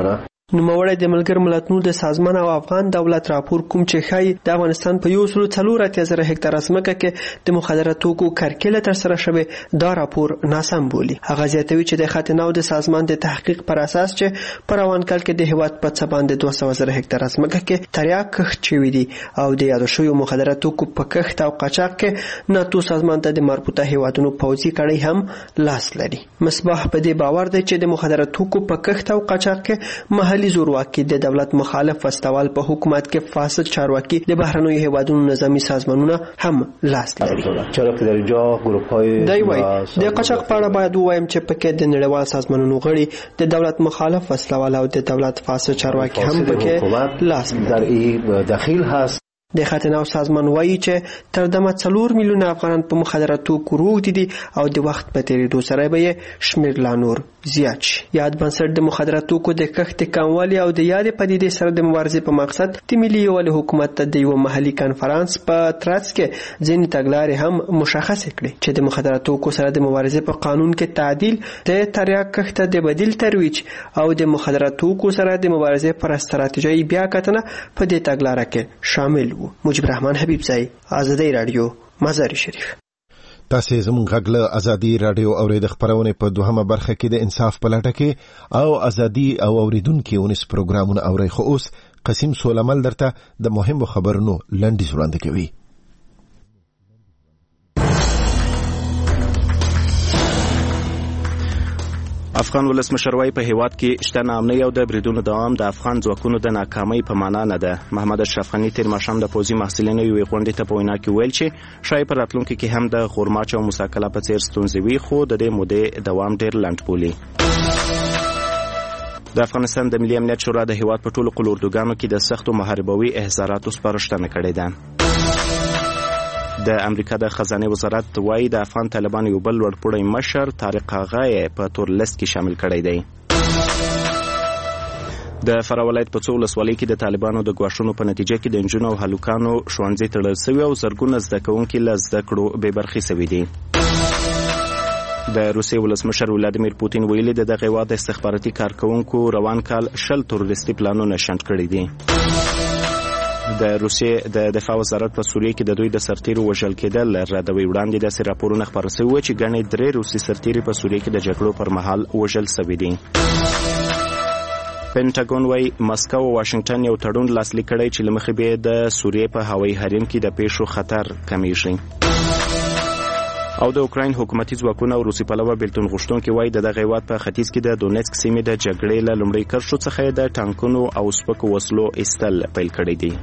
نوموړی د ملګر ملتونو د سازمان او افغان دولت راپور کوم چې ښایي د افغانستان په یو سلو څلور اتیا زره هکتاره ځمکه کې د مخدره توکو کرکیله ترسره شوې دا راپور ناسم بولي. هغه زیاتوي چې د خاتناو د سازمان د تحقیق پر اساس چې په روان کال کې د هیواد په څه باندې دوه سوه زره هکتاره ځمکه کې تریاک کښت شوي دي او د یادو شویو مخدره توکو په کښت او قاچاق کې ناتو سازمان ته د مربوطه هیوادونو پوځي کړۍ هم لاس لري. مصباح په دې باور دی چې د مخدره توکو په کښت او قاچاق کې محلي زورواکي د دولت مخالف وسوال په حکومت کې فاسد چارواکي د بهرنیو هیوادونو نظامی سازمانونه هم لاس لري. چرا که در اینجا گروه‌های دی وای د قاچاق په اړه باید ووایم چې پکې د نړیوال سازمانونو غړي د دولت مخالف وسوال او د دولت فاسد چارواکي هم پکې لاس در این دخیل هست. د خاتناو سازمان وایي چې تر دمه څلور میلیونه افغانان په مخدره توکو روږدي دي او د وخت په تیریدو سره به یې شمېر لا نور زیات شي. یاد بنسټ د مخدره توکو د کښت کموالي او د یادې پدیدې سره د مبارزې په مقصد د ملي یووالي حکومت ته د یوه محلي کنفرانس په ترڅ کې ځینې تګلارې هم مشخصې کړې چې د مخدره توکو سره د مبارزې په قانون کې تعدیل، د تریاک کښت د بدیل ترویج او د مخدره توکو سره د مبارزې پر ستراتیژۍ بیا کتنه په دې تګلاره کې شامل وو. مجيب رحمان حبیب زئی، آزادی رادیو، مزار شریف. تاسو زموږ غږ له آزادی رادیو اورید خبرونه په دوهمه برخه کې د انصاف په لټه کې او آزادی او اوریدونکو ونس پروګرامونه اوري. خو اوس قسم سولمل درته د مهمو خبرونو لنډیز وړاندې کوي. افغان ولسمشر وايي په هیواد کې شته ناامنۍ او د بریدونو دوام د افغان ځواکونو د ناکامۍ په معنا نه ده. محمد اشرف غني تیر ماښام د پوځي محصلینو یوې غونډې ته په وینا کې ویل چې شاید په راتلونکي کې هم د غورماچ او مساکله په څیر ستونزې وي، خو د دې مودې دوام ډېر لنډ بولي. د افغانستان د ملي امنیت شورا د هیواد په ټولو قلوردوګانو کې د سختو محاربوي احضاراتو سپارښتنه کړې ده. د امریکا د خزانه وزارت وايي د افغان طالبانو یو بل لوړپوړی مشر طارق اغا په تور لیست کې شامل کړی دی. د فراه ولایت په څو ولسوالۍ کې د طالبانو د ګواښونو په نتیجه کې د نجونو او هلکانو ښوونځي تړل شوي او زرګونه زده کوونکي له زده کړو بې برخې شوي دي. د روسیې ولسمشر ولادیمیر پوتین ویلي د دغه هیواد استخباراتي کارکوونکو روان کال شل تروریستي پلانونه شنډ کړي دي. د روسیې د دفاع وزارت په سوریه کې د دوی د سرتیرو وژل کېدل ردوي. وړاندې داسې راپورونه خپاره شوي وو چې ګڼې درې روسي سرتیري په سوریه کې د جګړو پر مهال وژل شوي دي. پینټاګون وايي مسکو او واشنگټن یو تړون لاسلیک کړی چې له مخې به د سوریې په هوایي حریم کې د پیښو خطر کمیږي. او د اوکراین حکومتي ځواکونه او روسي پلوه بیلتون غوښتونکي وايي د دغه هیواد په ختیځ کې د دونیتسک سیمې د جګړې له لومړۍ کرښو څخه د ټانکونو او سپکو وسلو ایستل پیل کړی دي.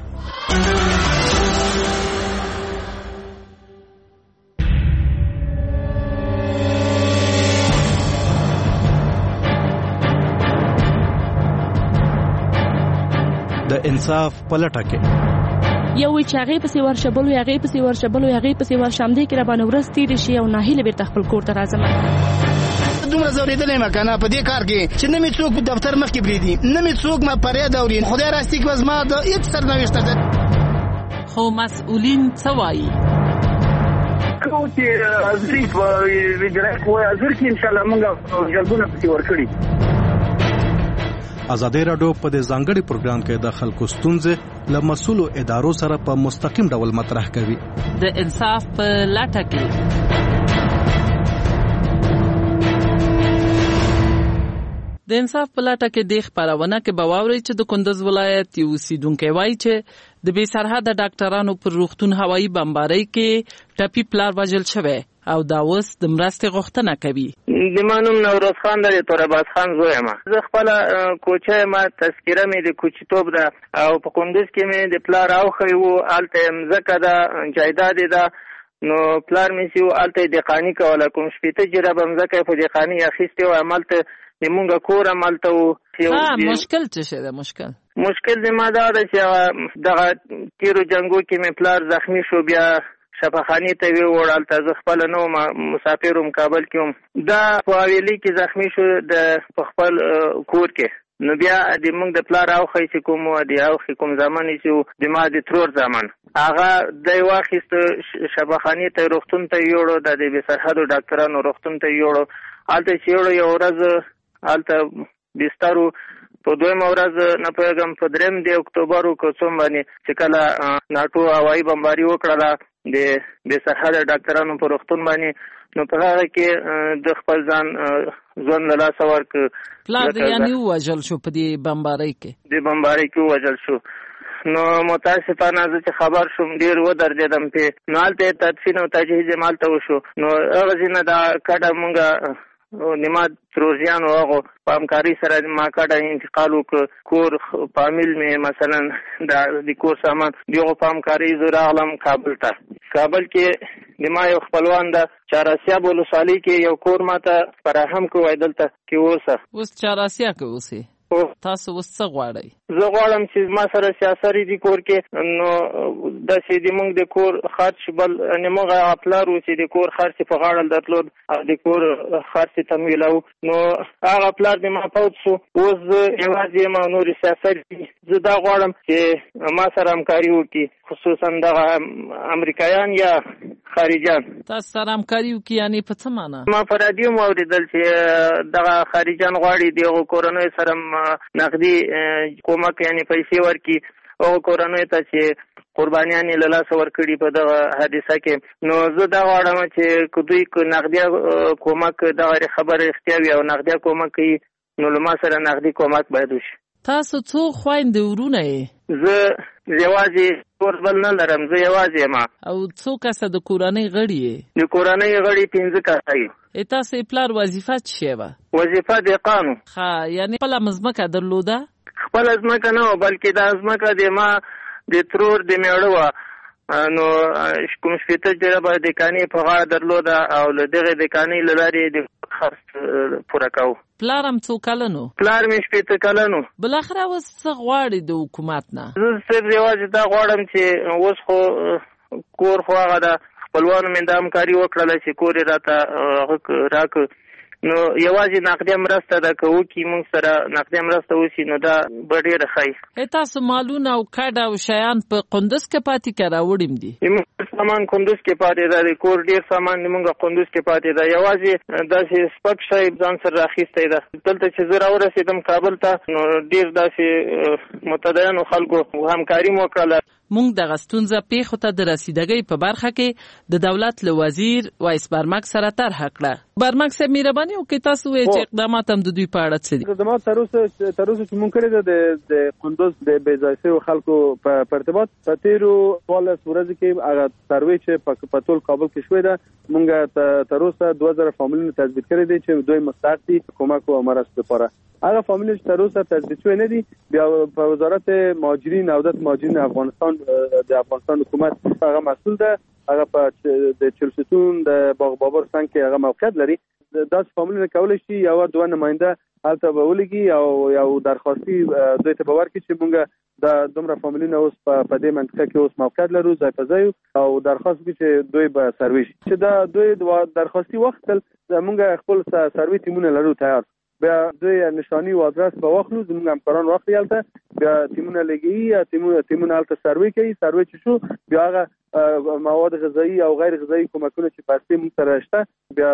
د انصاف پلټه کې یو چې هغه پسې ورشبل او هغه پسې ورشبل او هغه پسې ورشمدې کې را باندې ورس تیر شي او ناهیله بیرته خپل کور ته راځم. دومره زوریدلې مکنه په دې کار کې چې نه می څوک په دفتر مخ کې بریدي، نه می څوک ما پرې دا ورین خدای راستي کې وزما د هیڅ سرنوشت ده. خو مسؤلین څه وایي؟ کوم چې ازري په ویډرک وای ازر کې ان شاء الله موږ جلبونه پسې ورکړي. آزادی رادیو په دې ځانګړي پروګرام کې د خلکو ستونزې له مسؤلو ادارو سره په مستقیم ډول مطرح کوي. د انصاف په لټه کې د انصاف په لټه کې د خبرونه کې بواوري چې د کندز ولایت یو سیدونکو وایي چې د بې سرحده ډاکټرانو پر روغتون هوایي بمبارۍ کې ټپي پلار وژل شوی او دا اوس د مرستې غوښتنه کوي. د مانوم نوروز خان د تورباز خان زوی ما زه خپل کوچه ما تذکره مې د کوچیتوب ده او په کندز کې مې د پلار او خو الته مزکه ده جایداد ده نو پلار مې سیو الته د قانی کوله کوم شپته جره بمزکه په د قانی اخیسته او عملته نیمونګه کور عملته ها مشکل څه شه ده مشکل مشکل د ما دا ده چې دغه تیرو جنگو کې مې پلار زخمی شو بیا شفاخانی ته وی وړل ته خپل نو مسافر مقابل کوم دا فاویلی کې زخمی شو د خپل کور کې نو بیا د موږ د پلار او خې کوم دی او کوم زمان چې د ما د ترور زمان هغه د واخیست شفاخانی ته روغتون ته یوړو د بې سرحدو ډاکټرانو روغتون ته یوړو الته چې یوړو یو ورځ الته بسترو په دویمه ورځ نه پوهېږم په درېیم د اکتوبر و که څوم باندې چې کله ناټو هوایي بمباري وکړله د بې سرحده ډاکټرانو په روغتون باندې، نو په هغه کې د خپل ځان ژوند له لاسه ورکړ. پلار د یعنې ووژل شو په دې بمبارۍ کې د بمبارۍ کې ووژل شو. نو متاسفانه زه چې خبر شوم ډېر ودرېدم پې، نو هلته یې تدفین او تجهیز یې هلته وشو. نو هغه ځینه دا کډه مونږ نماد تروزیانو هغو په همکارۍ سره ما کډه انتقال وکړ. کور فامیل مې مثلا د کور سامان د هغو په همکارۍ زه راغلم کابل ته. کابل کې د ما یو خپلوان ده چهاراسیاب ولسوالۍ کې یو کور ما ته فراهم کړی وای دلته کې اوسه. اوس چهاراسیا کې اوسې؟ تاسو اوس څه غواړئ؟ زه غواړم چې ما سره سیاسري دي کور کې، نو داسې د موږ د کور خرچ بل یعنې موږ هغه پلار و چې د کور خرچ په غاړه درلود او د کور خرچ تمویلو. نو هغه پلار د ما فوت شو، اوس زه یوازې یم او نورې سیاسري دي. زه دا غواړم چې ما سره همکاري وکړي، خصوصا دغه امریکایان یا خارجان. تاسو سره همکاري وکړي یعنې په څه معنا؟ ما په راډیو مو اورېدل چې دغه خارجان غواړي د هغو کورنیو سره نقدي کومک یعنې پیسې ورکړي هغو کورنیو ته چې قربانیان یې له لاسه ورکړي په دغه حادثه کې. نو زه دا غواړم چې که دوی که نقدي کومک دغه خبره رښتیا وي او نقدي کومک کوي، نو له ما سره نقدي کومک باید وشي. تاسو څو خویندې ورونه یې؟ زه یوازې کور بل نه لرم، زه یوازې یم. او څو کسه د کورنۍ غړي یې؟ د کورنۍ غړي پنځه کسه یې. تاسو یې پلار وظیفه څه شی وه؟ وظیفه دهقان و. ښه، یعنې خپله مځمکه درلوده؟ خپله ځمکه نه وه، بلکې دا ځمکه د ما د ترور د مېړه وه. نو کوم شپېته جره به دکانې په غاړه درلوده او له دغې دکانۍ له لارې د خرڅ پوره کوو. پلار هم څو کلن و؟ پلار مې شپېته کلن و. بالاخره اوس څه غواړې د حکومت نه؟ زه صرف یوازې دا غواړم چې اوس خو کور خو هغه ده، خپلوانو مې دا همکاري وکړله چې کور یې راته راکړه. نو یوازې نقدي مرسته ده، که وکړي موږ سره نقدي مرسته وشي نو دا به ډېره ښه. تاسو مالونه او کډه او شیان په قندوز کې پاتې که راوړیم دي؟ زموږ سامان قندوز کې پاتې ده، د کور ډېر سامان زموږ قندوز کې پاتې ده. یوازې داسې سپک شی ځان سره راخیستی ده. دلته چې زه راورسېدم کابل ته، نو ډېر داسې متدینو خلکو همکاري مو وکړله. مونږ دغه ستونزه پیښو ته د رسیدګۍ په برخه کې د دولت له وزیر وایس برمک سره طرحه کړه. برمک صاحب مهرباني وکړئ تاسو وایئ چې اقدامات هم د دوی په اړه څه دي؟ اقدامات تر اوسه تر اوسه چې مونږ کړي ده د قندوز د بې ځای شویو خلکو په ارتباط په تېرو څوارلس ورځو کې هغه سروې چې په ټول کابل کې شوې ده، مونږ تر اوسه دوه زره فامیلونه تثبیت کړي دي چې دوی مستحق دي کومک او مرستې لپاره. هغه فامیل چې تر اوسه تثبیت شوی نه دي، بیا په وزارت مهاجرین او عودت مهاجرین افغانستان د افغانستان حکومت هغه مسئول ده، هغه په د چلستون د باغ بابر څنګ کې هغه موقعیت لري. داسې فامیلونه کولی شي یو دوه نماینده هلته به ولګي او یو درخواستي دوی ته به ورکړي چې مونږ دا دومره فامیلونه اوس په دې منطقه کې اوس موقعیت لرو، ځای په ځای او درخواست وکړي چې دوی به سروې شي. چې دا دوی درخواستي وختل مونږ خپل سروې ټیمونه لرو تیار، بیا دوی نشانی او ادرس به واخلو، زموږ همکاران واخلي هلته، بیا ټیمونه لګي، ټیمونه ټیمونه هلته سروې کوي. سروې چې شو بیا هغه مواد غذایی او غیر غذایی کومکونه چې پاتې موږ سره شته،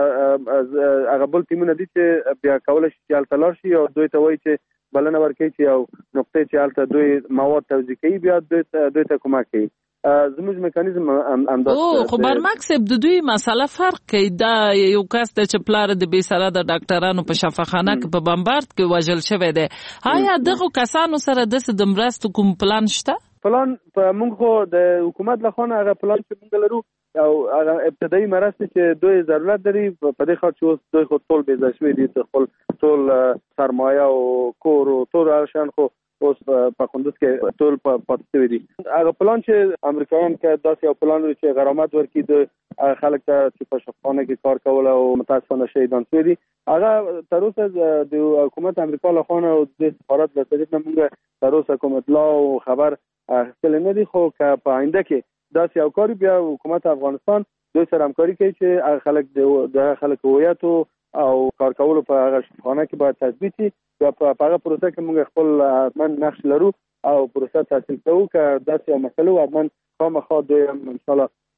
بیا هغه بل ټیمونه دي چې بیا کولی شي چې هلته لاړ شي او دوی ته وایي چې بلنه ورکوي چې یو نقطې چې هلته دوی مواد توزیع کوي، بیا دوی ته کومک کوي. زموږ میکانیزم همداسې. او خو برمک صاحب د دوی مسله فرق کوي. دا یو کس دی چې پلار د بې سرحده ډاکټرانو په شفاخانه کې په بمبارد کې وژل شوی دی. آیا دغو کسانو سره داسې د مرستو کوم پلان شته؟ پلان په موږ خو د حکومت له خوا نه هغه پلان چې موږ لرو او هغه ابتدایي مرستې چې دوی ضرورت لري په دې خاطر چې اوس دوی خو ټول بې ځای شوي دي، خپل ټول سرمایه او کور او ټول هغه شیان خو اوس په قندوز کې ټول پاتې شوي دي. هغه پلان چې امریکایان کې داسې یو پلان لري چې غرامت ورکړي د خلک ته چې په شفاخانه کې کار کول او متاسفانه شهیدان شوي دي. هغه تر اوسه د حکومت امریکا له خوا نه او د سفارت له طرف نه موږ تر اوسه کوم اطلاع او خبر اخیستلی نه دي، خو که په آینده کې داسې یو کار بیا حکومت افغانستان دوی سره همکاري کوي چې هغه خلک د خلک هویت او کار کولو په هغه شفاخانه کې باید تثبیت شي، یا په هغه پروسه کې موږ خپل حتما نقش لرو او پروسه تحصیل کوو. که داسې یو مسله و حتما خامخا دوی هم انشاءالله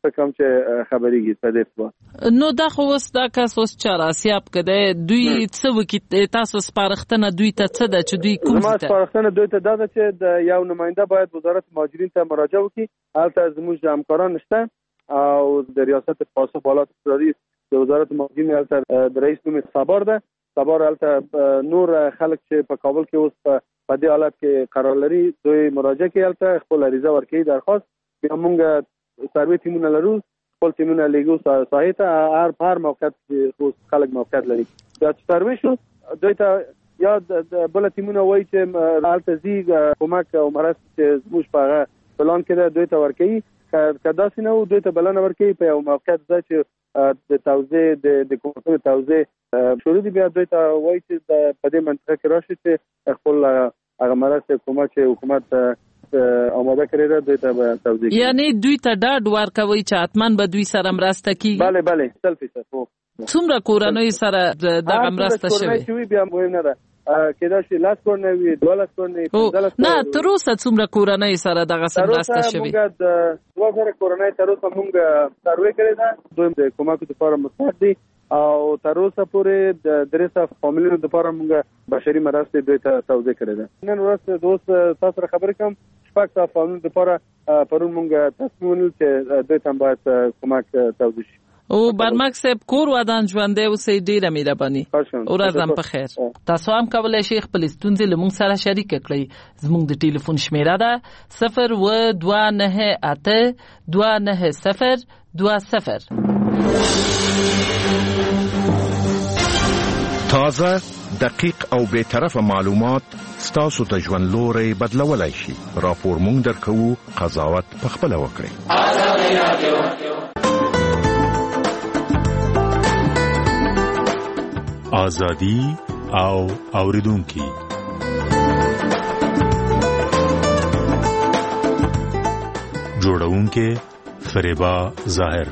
څه کوم چې خبرېږي په دې څه. نو دا خو اوس دا کس اوس چاراسیاب کده دوی څه وکي تاسو سپارښتنه دوی ته څه ده چې دوی کوم څه ته سپارښتنه دوی ته دا ده چې د یو نماینده باید وزارت مهاجرین ته مراجعه وکړي. هلته زموږ د همکاران شته او د ریاست پاسخ بالات اقتصادي د وزارت مهاجرین هلته د رئیس نوم صبر ده. صبر هلته نور خلک چې په کابل کې اوس په دې حالت کې قرار لري دوی مراجعه کوي، هلته خپل عریضه ورکوي درخواست. بیا موږ سروې ټیمونه لرو، خپل ټیمونه لیږو ساحې ته، هر هر موقعیت کې خلک موقعیت لري. دا چې سروې شو دوی ته یا بل ټیمونه وایي چې هلته ځي کومک او مرسته چې زموږ په هغه پلان کې ده دوی ته ورکوي. که داسې نه وو دوی ته بلنه ورکوي په یو موقعیت ده چې د توزیع د حکومتونو توزیع شروع دي، بیا دوی ته وایي چې په دې منطقه کې راشي چې خپل هغه مرسته کومه چې حکومت آماده کړی ده دوی ته توزیع کوي. یعنی دوی ته ډاډ ورکوي چې حتما به دوی سره مرسته کیږي. بله بله سل فیصد. څومره کورنۍ سره دغه مرسته شوې؟ کورنۍ بیا مهم نه ده، کېدای شي لاس کورنۍ وي، دوه لاس کورنۍ، پنځه لاس. نه تر اوسه څومره کورنۍ سره دغه مرسته شوې؟ موږ د دوه زره کورنۍ تر اوسه موږ سروې کړې ده. دوی د کومک لپاره مستحق دي او تر اوسه پورې د درې سوه فامیلونو لپاره موږ بشري مرستې دوی ته توزیع کړې ده. نن ورځ د اوس تاسو سره خبرې کوم شپږ سوه فامیلونو لپاره پرون موږ تصمیم ونیول چې دوی ته باید کومک توزیع شي. او برمک صاحب کور ودان ژوندی اوسئ، ډیره مهرباني. ورځ هم په خیر. تاسو هم کولی شئ خپل ستونزې له موږ سره شریک کړئ. زموږ د ټلیفون شمیره ده صفر و دوه نهه اته دوه نهه صفر دوه صفر. تازه، دقیق او بی‌طرفه معلومات ستاسو د ژوند لوري بدلولای شي. راپور مونږ درکوو، قضاوت پخپله وکړئ. آزادی او اوریدونکي. جوړونکي فریبا ظاهر.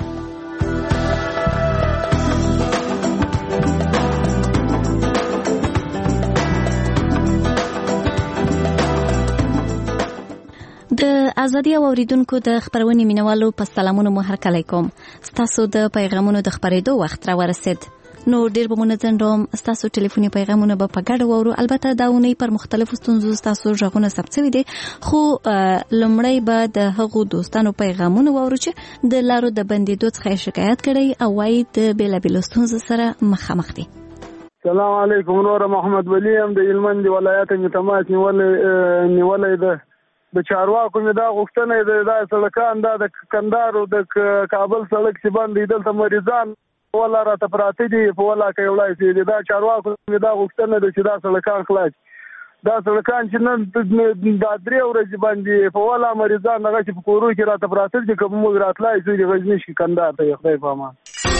د ازادي او اوریدونکو د خبرونې مینوالو په سلامونو مو هرکلی کوم. ستاسو د پیغامونو د خبرېدو وخت را ورسید. نو ډیر به منځن روم ستاسو ټلیفوني پیغامونه به په ګډه وورو. البته دا ونی پر مختلفو ستونزو ستاسو ژغونه ثبت شوي دي، خو لمړی به د هغو دوستانو پیغامونه وورو چې د لارو د بندیدو څخه شکایت کړي او وايي د بیلابیلو ستونزو سره مخامخ دي. سلام علیکم. نور محمد ولی هم د هلمند ولایت مې تماس نیولې نیولې ده. د چارواکو مې دا غوښتنه ده دا سړکان دا د کندهار او د کابل سړک چې باندې دلته مریضان ولا راته پراته دي په ولا کې وړای سي. دا چارواکو مې دا غوښتنه ده چې دا سړکان خلاص. دا سړکان چې نن د درې ورځې باندې په ولا مریضان هغه چې په کورو کې راته پراته دي کوم موږ راتلای سي د غزنی شي کندهار ته خدای په امان.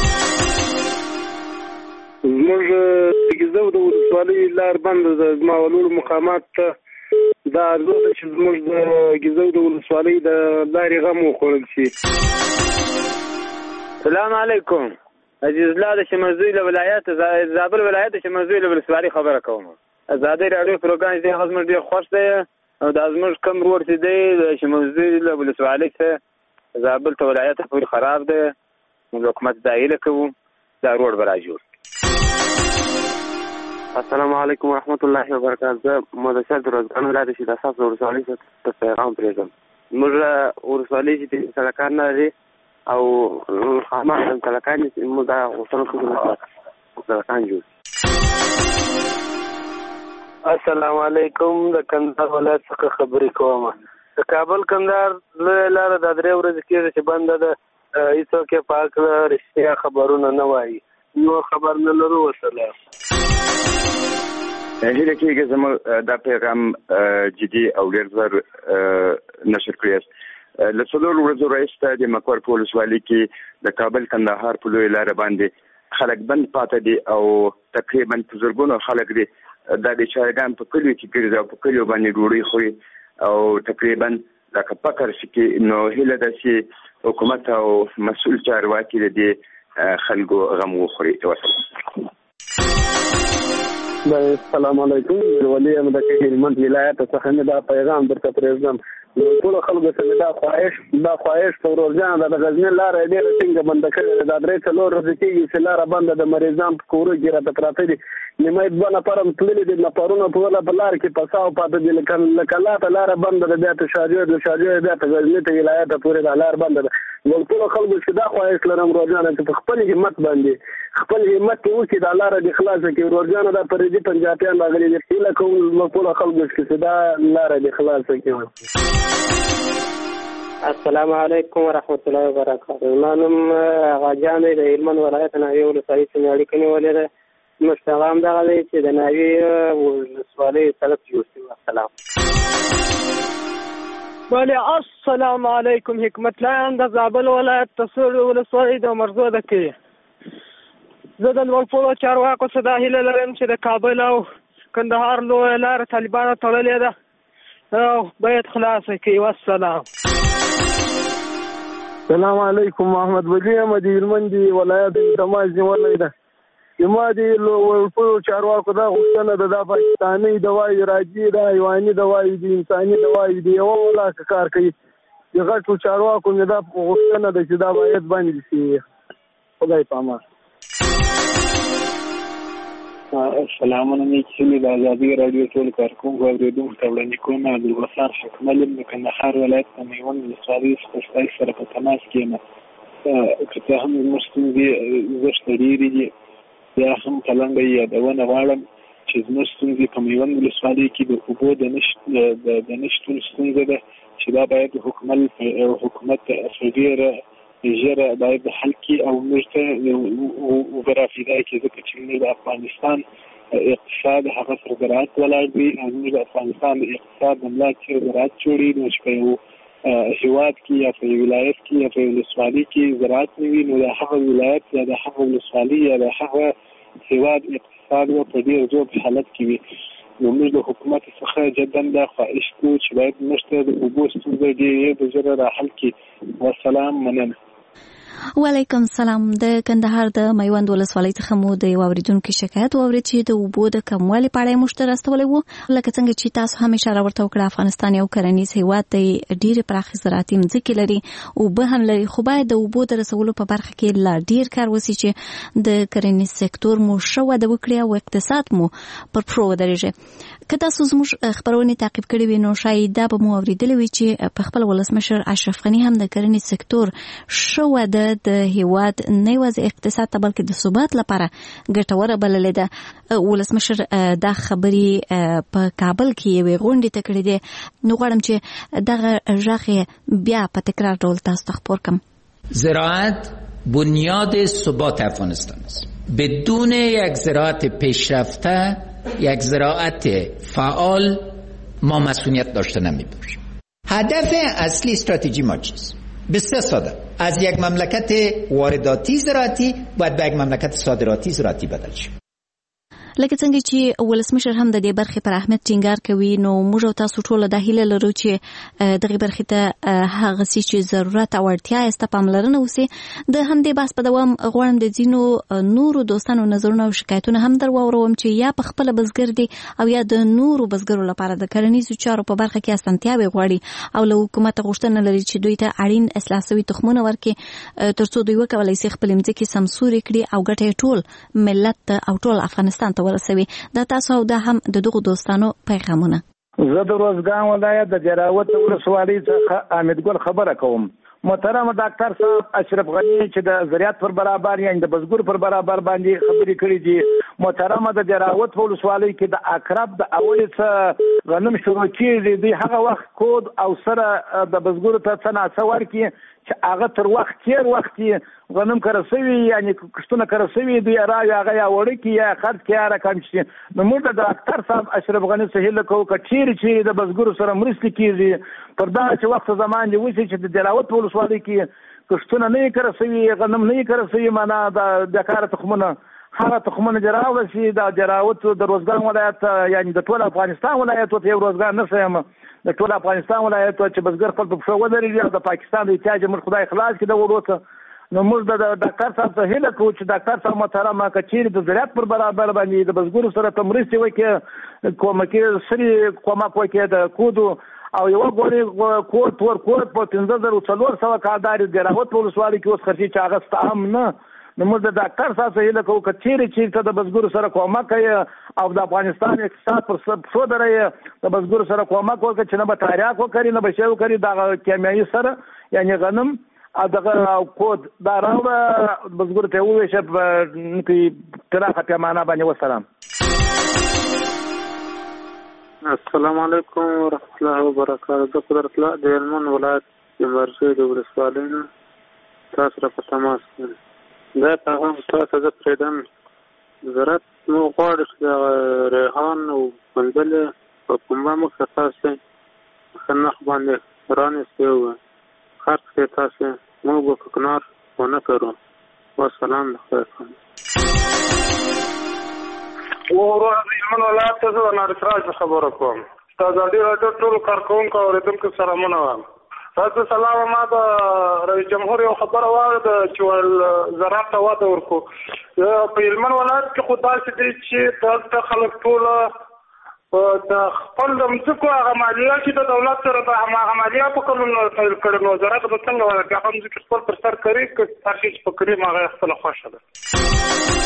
موږ کېزو د ولسوالۍ لار بند ده زما ولور مقامات ته دا ارزو چې موږ د کېزو د ولسوالۍ د لارې غم وخوړل شي. سلام علیکم. عزیز الله د شمزوی له ولایت زابل ولایت شمزوی له ولسوالۍ خبره کوم. ازادي راډیو پروګرام دې خدمت ډیر خوښ دی او د ازمر کم روډ چې دی د شمزوی له ولسوالۍ څخه زابل ته ولایت پورې خراب دی. موږ حکومت دایله کوو دا روډ به راجوړ. السلام علیکم ورحمت الله وبرکاته. مدثر د روزګان ولایت شي د اساس ورسوالۍ څخه پیغام پرېږدم. موږ ورسوالۍ چې سړکان نه لري او خامہ سړکان موږ دا غوښتنه کوو سړکان جوړ. السلام علیکم. د کندهار ولایت څخه خبرې کوم. د کابل کندهار لویه لاره د درې ورځې کېږي چې بنده ده. هېڅوک یې پاک رښتیا خبرونه نه وایي. نو خبر نه لرو. وسلام. هیله کېږي زموږ دا پیغام جدي او ډېر زر نشر کړی است. له څلورو ورځو راهیسې د مکور په ولسوالۍ کې د کابل کندهار په لویه لاره باندې خلک بند پاته دي او تقریبا په زرګونو خلک دي دا بیچارهګان په کلیو کې ګرځي او په کلیو باندې ډوډۍ خوري او تقریبا لکه فقر شي کې. نو هیله ده چې حکومت او مسؤل چارواکي د دې خلکو غم وخوري. وسلام. السلام علیکم. ولی هم د هلمند ولایت څخه دا پیغام درته پرېږدم ټول خلکو ته دا خواهش دا خواهش په ورځان د غزنی لار ډېر څنګه بند کړي دا درې څلور ورځې کېږي چې لار بند د مریضان په کورو کې راته پراته دي نیمه دوه نفرم تللي دي نفرونه په ولا په لار کې پساو پاتې دي لکه کلاته لار بند ده بیا ته شارجو د شارجو بیا ته غزنی ته ولایت پورې د لار بند ده نو ټول خلکو چې دا خواهش لرم ورځان چې په خپل همت باندې خپل همت وکړي د لار د خلاص کې ورځان د پردي پنجابیان راغلي دي چې کوم ټول خلکو چې دا لار د خلاص کې السلام علیکم ورحمت الله وبرکاته. مانم غاجان د هلمند ولایت ناوی ولسوالۍ څخه اړیکه نیولې ده. موږ پیغام دغه دی چې د ناوی ولسوالۍ سړک جوړ شي. السلام ولی السلام علیکم. حکمت لاین د زابل ولایت تصور ولسوالۍ د مرزو ده کې زه د لوړپوړو چارواکو څخه دا هیله لرم چې د کابل او کندهار لویه لاره طالبانو تړلې ده او باید خلاصه کړي. والسلام. السلام علیکم. محمد ولی یم د هلمند ولایت تماس نیولې ده. زما د لوړپوړو چارواکو دا غوښتنه ده د پاکستاني دوایي راځي د حیواني دوایي د انساني دوایي د یوه ولاکه کار کوي د غټو چارواکو مې دا غوښتنه ده چې دا باید بند شي. خدای پامان. السلام علیکم. د ازادي رادیو ټول کارکونکو اوریدونکو ته وړاندې کوم عبدالغفار حکمل د کندهار ولایت په میوند ولسوالۍ څخه ستاسو سره په تماس کې یم. که هم زموږ ستونزې زښته ډېرې دي بیا هم په لنډه یادونه غواړم چې زموږ ستونزې په میوند ولسوالۍ کې د اوبو د نشتون ستونزه ده چې دا باید حکومت په ډېره ژره باید حل کړي او موږ ته اوبه رافیدا کړي ځکه چې موږ د افغانستان اقتصاد هغه پر زراعت ولاړ دی او موږ د افغانستان د اقتصاد د ملا چې زراعت جوړي نو چې په یو هېواد کې یا په ولایت کې یا په ولسوالۍ کې زراعت نه وي نو د هغه ولایت یا د هغه ولسوالۍ یا د هغه هېواد اقتصاد به په ډېر زور حالت کې وي. نو موږ د حکومت څخه جدا دا خواهش کوو چې باید موږ ته د اوبو ستونزه ډېرې په ژره راحل کړي. والسلام. مننه. وعلیکم السلام. د کندهار د میوند ولسوالۍ څخه مو د یو اوریدونکو شکایت واورید چې د اوبو د کموالي په اړه موږ ته راستولی وو. لکه څنګه چې تاسو هم اشاره ورته وکړه افغانستان یو کرنیز هیواد دی ډېرې پراخې زراعتي مځکې لري اوبه هم لري خو باید د اوبو د رسولو په برخه کې لا ډېر کار وسي چې د کرنیز سکتور مو ښه وده وکړي او اقتصاد مو پر پښو ودرېږي. که تاسو زموږ خپرونې تعقیب کړې وي نو شاید دا به مو اورېدلی وي چې په خپل ولسمشر اشرف غني هم د کرنیز سکتور ښه وده د هیواد نه یوازې اقتصاد ته بلکې د ثبات لپاره ګټوره بللې ده. ولسمشر دا خبرې په کابل کې یوې غونډې ته کړې دي نو غواړم چې دغه غږ بیا په تکرار ډول تاسو ته خپور کړم. زراعت بنیاد ثبات افغانستان است. بدون یک زراعت پیشرفته یک زراعت فعال ما مسئولیت داشته نمی‌باشیم. هدف اصلی استراتژی ما چیست؟ بسیار ساده. از یک مملکت وارداتی زراعتی باید به یک مملکت صادراتی زراعتی بدل شیم. لکه څنګه چې ولسمشر هم د دې برخې پر اهمیت ټینګار کوي نو موږ او تاسو ټول د هیله لرو چې دغه برخې ته هغه څه چې ضرورت او اړتیا یې ست پاملرنه وسی. د همدې بحث په دوام غواړم د ځینو نورو دوستانو نظرونه او شکایتونه هم در واوروم چې یا په خپل بزګر دي او یا د نورو بزګرو لپاره د کرنیزو چارو په برخه کې اسانتیاوي غواړي او له حکومت غوښتنه لري چې دوی ته اړین اصلاح شوي تخمونه ورکړي ترڅو دوی وکولای شي خپل مځکې سمسوري کړي او ګټه ټول ملت او ټول افغانستان ورسوي. دا تاسو او دا هم د دغو دوستانو پیغامونه. زه د روزګان ولایت د جراوت ولسوالۍ څخه حامد ګل خبره کوم. محترم ډاکټر صاحب اشرف غنی چې د زراعت پر برابر یعنی د بزګر پر برابر باندې خبرې کړې دي. محترم د جراوت ولسوالۍ کې د اقرب د اولې څخه غنم شروع کېږي دی هغه وخت کود او سره د بزګر ته څنګه څور کې چې هغه تر وخت تیر وخت غنم کرسوي یعنی کښتونه کرسوي دی راوي هغه یا وړي کې یا خرڅ کې را کم شي. نو موږ د ډاکټر صاحب اشرف غنی څخه هیله کوو کچیر چې د بزګر سره مرستې کیږي تر دا چې وخت زمان دی وسی چې د جراوت ولسوالۍ کې کښتونه نه کرسوي غنم نه کرسوي معنا د بیکاره تخمونه هغه تخمونه جراوه شي د جراوت د روزګان ولایت یعنی د ټول افغانستان ولایت او یو روزګان نه سم د ټول افغانستان ولایت چې بزګر خپل په شو ودرېږي او د پاکستان د احتیاج مر خدای خلاص کړي د وروته نو موږ د ډاکټر صاحب څخه هیله کوو چې ډاکټر صاحب محترمه که چیرې د زراعت پر برابر باندې د بزګرو سره ته مرستې وکړي، کومکي سري کومک وکړي د کودو او یو غوړي کوټ ور کوټ په پنځه زره څلور سوه کارداري د راوت په ولسوالۍ کې اوس خرچي چې هغه ستا هم نه. نو موږ د ډاکټر صاحب څخه هیله کوو که چیرې چیرته د بزګرو سره کومک کوي او د افغانستان اقتصاد پر پښو دروي، د بزګرو سره کومک وکړي چې نه به تریاک وکړي نه به شی وکړي دغه کیمیاوي سره یعنی غنم او دغه کود دا راوړه بزګرو ته وویشه په پراخه پیمانه باندې. وسلام. السلام علیکم ورحمۃ اللہ وبرکاتہ. د قدرت الله د هلمند ولایت د مرزي د ولسوالۍ نه تاسو را په تماس یم. دا پیغام تاسو زه پرېږدم. زراعت مو غواړي چې د ریحان او بندلې په پنبه موږ ته تاسو ښه نرخ باندې رانیسئ او خرڅ کړئ. تاسو موږ به کوکنار ونه کړو. والسلام د خیر خان. ورور د هلمند ولایت ته زه نادر سراج خبره کوم. تاسو د راډیو ټول کارکونکو او اوریدونکو سره مونږ وایم. تاسو سلام. ما د رئیس جمهور یو خبره واورده چې زراعت ته وده ورکړو. په هلمند ولایت کې خو داسې دی چې دلته خلک ټول د خپل د مځکو هغه مالیه چې د دولت سره د هماغه مالیه په کلونو پیل کړې، نو زراعت به څنګه وده کړي؟ هغه مځکې خپل پر سر کوي که هر شي چې په کړي هغه خپله خوښه ده.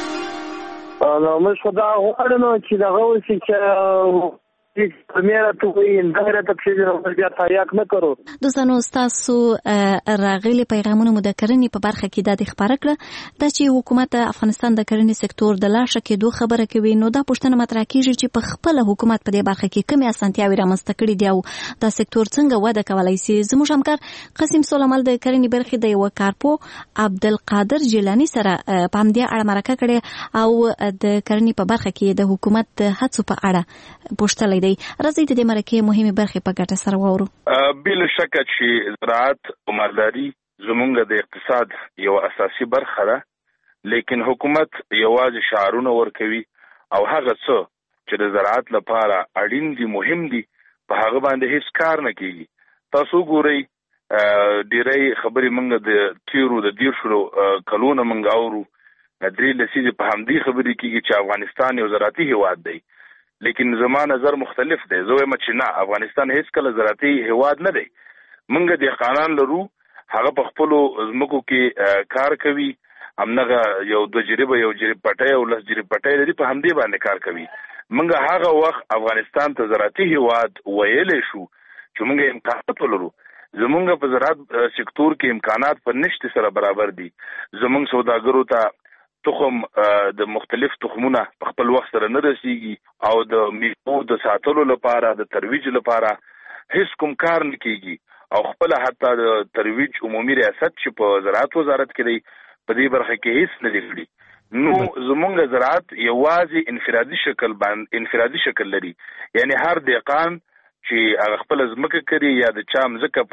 نو موږ خو دا غواړو نو چې دغه وشي چې پرمیره ته وایي انداره ته پښې بیا تریاک نه کړو. دوستانو ستاسو راغلي پیغامونه مو د کرنې په برخه کې دا د خبره کړه دا چې حکومت افغانستان د کرنې سکتور د لاشه کېدو خبره کوي. نو دا پوښتنه مطرح کېږي چې په خپله حکومت په دې برخه کې کومې اسانتیاوې رامنځته کړي دي او دا سکتور څنګه وده کولی شي. زموږ همکار قاسم سلیمال د کرنې برخې د یوه کارپو عبدالقادر جیلاني سره په همدې اړه مرکه کړې او د کرنې په برخه کې د حکومت د هڅو په اړه پوښتلی. راځئ د دې مرکې مهمې برخې په ګټه سره واورو. بلا شکه چې زراعت او مالداري زمونږ د اقتصاد یو اساسي برخه ده، لیکن حکومت یوازې شعارونه ورکوي او هغه څه چې د زراعت لپاره اړین دي مهم دي په هغه باندې هیڅ کار نه کیږي. تاسو ګورئ ډېری خبرې موږ د تیرو د دیرشو کلونو موږ اورو، درې لسیزې په همدې خبرې کیږي چې افغانستان یو زراعتي هیواد دی، لیکن زما نظر مختلف دی. زه وایم چې نه، افغانستان هیڅ کله زراعتي هیواد نه دی. موږ دهقانان لرو، هغه په خپلو ځمکو کې کار کوي، همدغه یو دوه جریبه یو جریب پټی او لس جریب پټی لري، په همدې باندې کار کوي. موږ هغه وخت افغانستان ته زراعتي هیواد ویلی شو چې موږ امکانات ولرو. زمونږ په زراعت سکتور کې امکانات په نشت سره برابر دي. زمونږ سوداګرو ته تخم د مختلف تخمونه په خپل وخت سره نه رسیږي او د میوو د ساتلو لپاره د ترویج لپاره هیڅ کوم کار نه کیږي او خپل حتی د ترویج عمومي ریاست چې په زراعت وزارت کې دی په دې برخه کې هیڅ نه دی کړی. نو زمونږ زراعت یوازې انفرادي شکل باندې انفرادي شکل لري، یعنی هر دهقان چې هغه خپل ځمکه کړي یا د چا ځمکه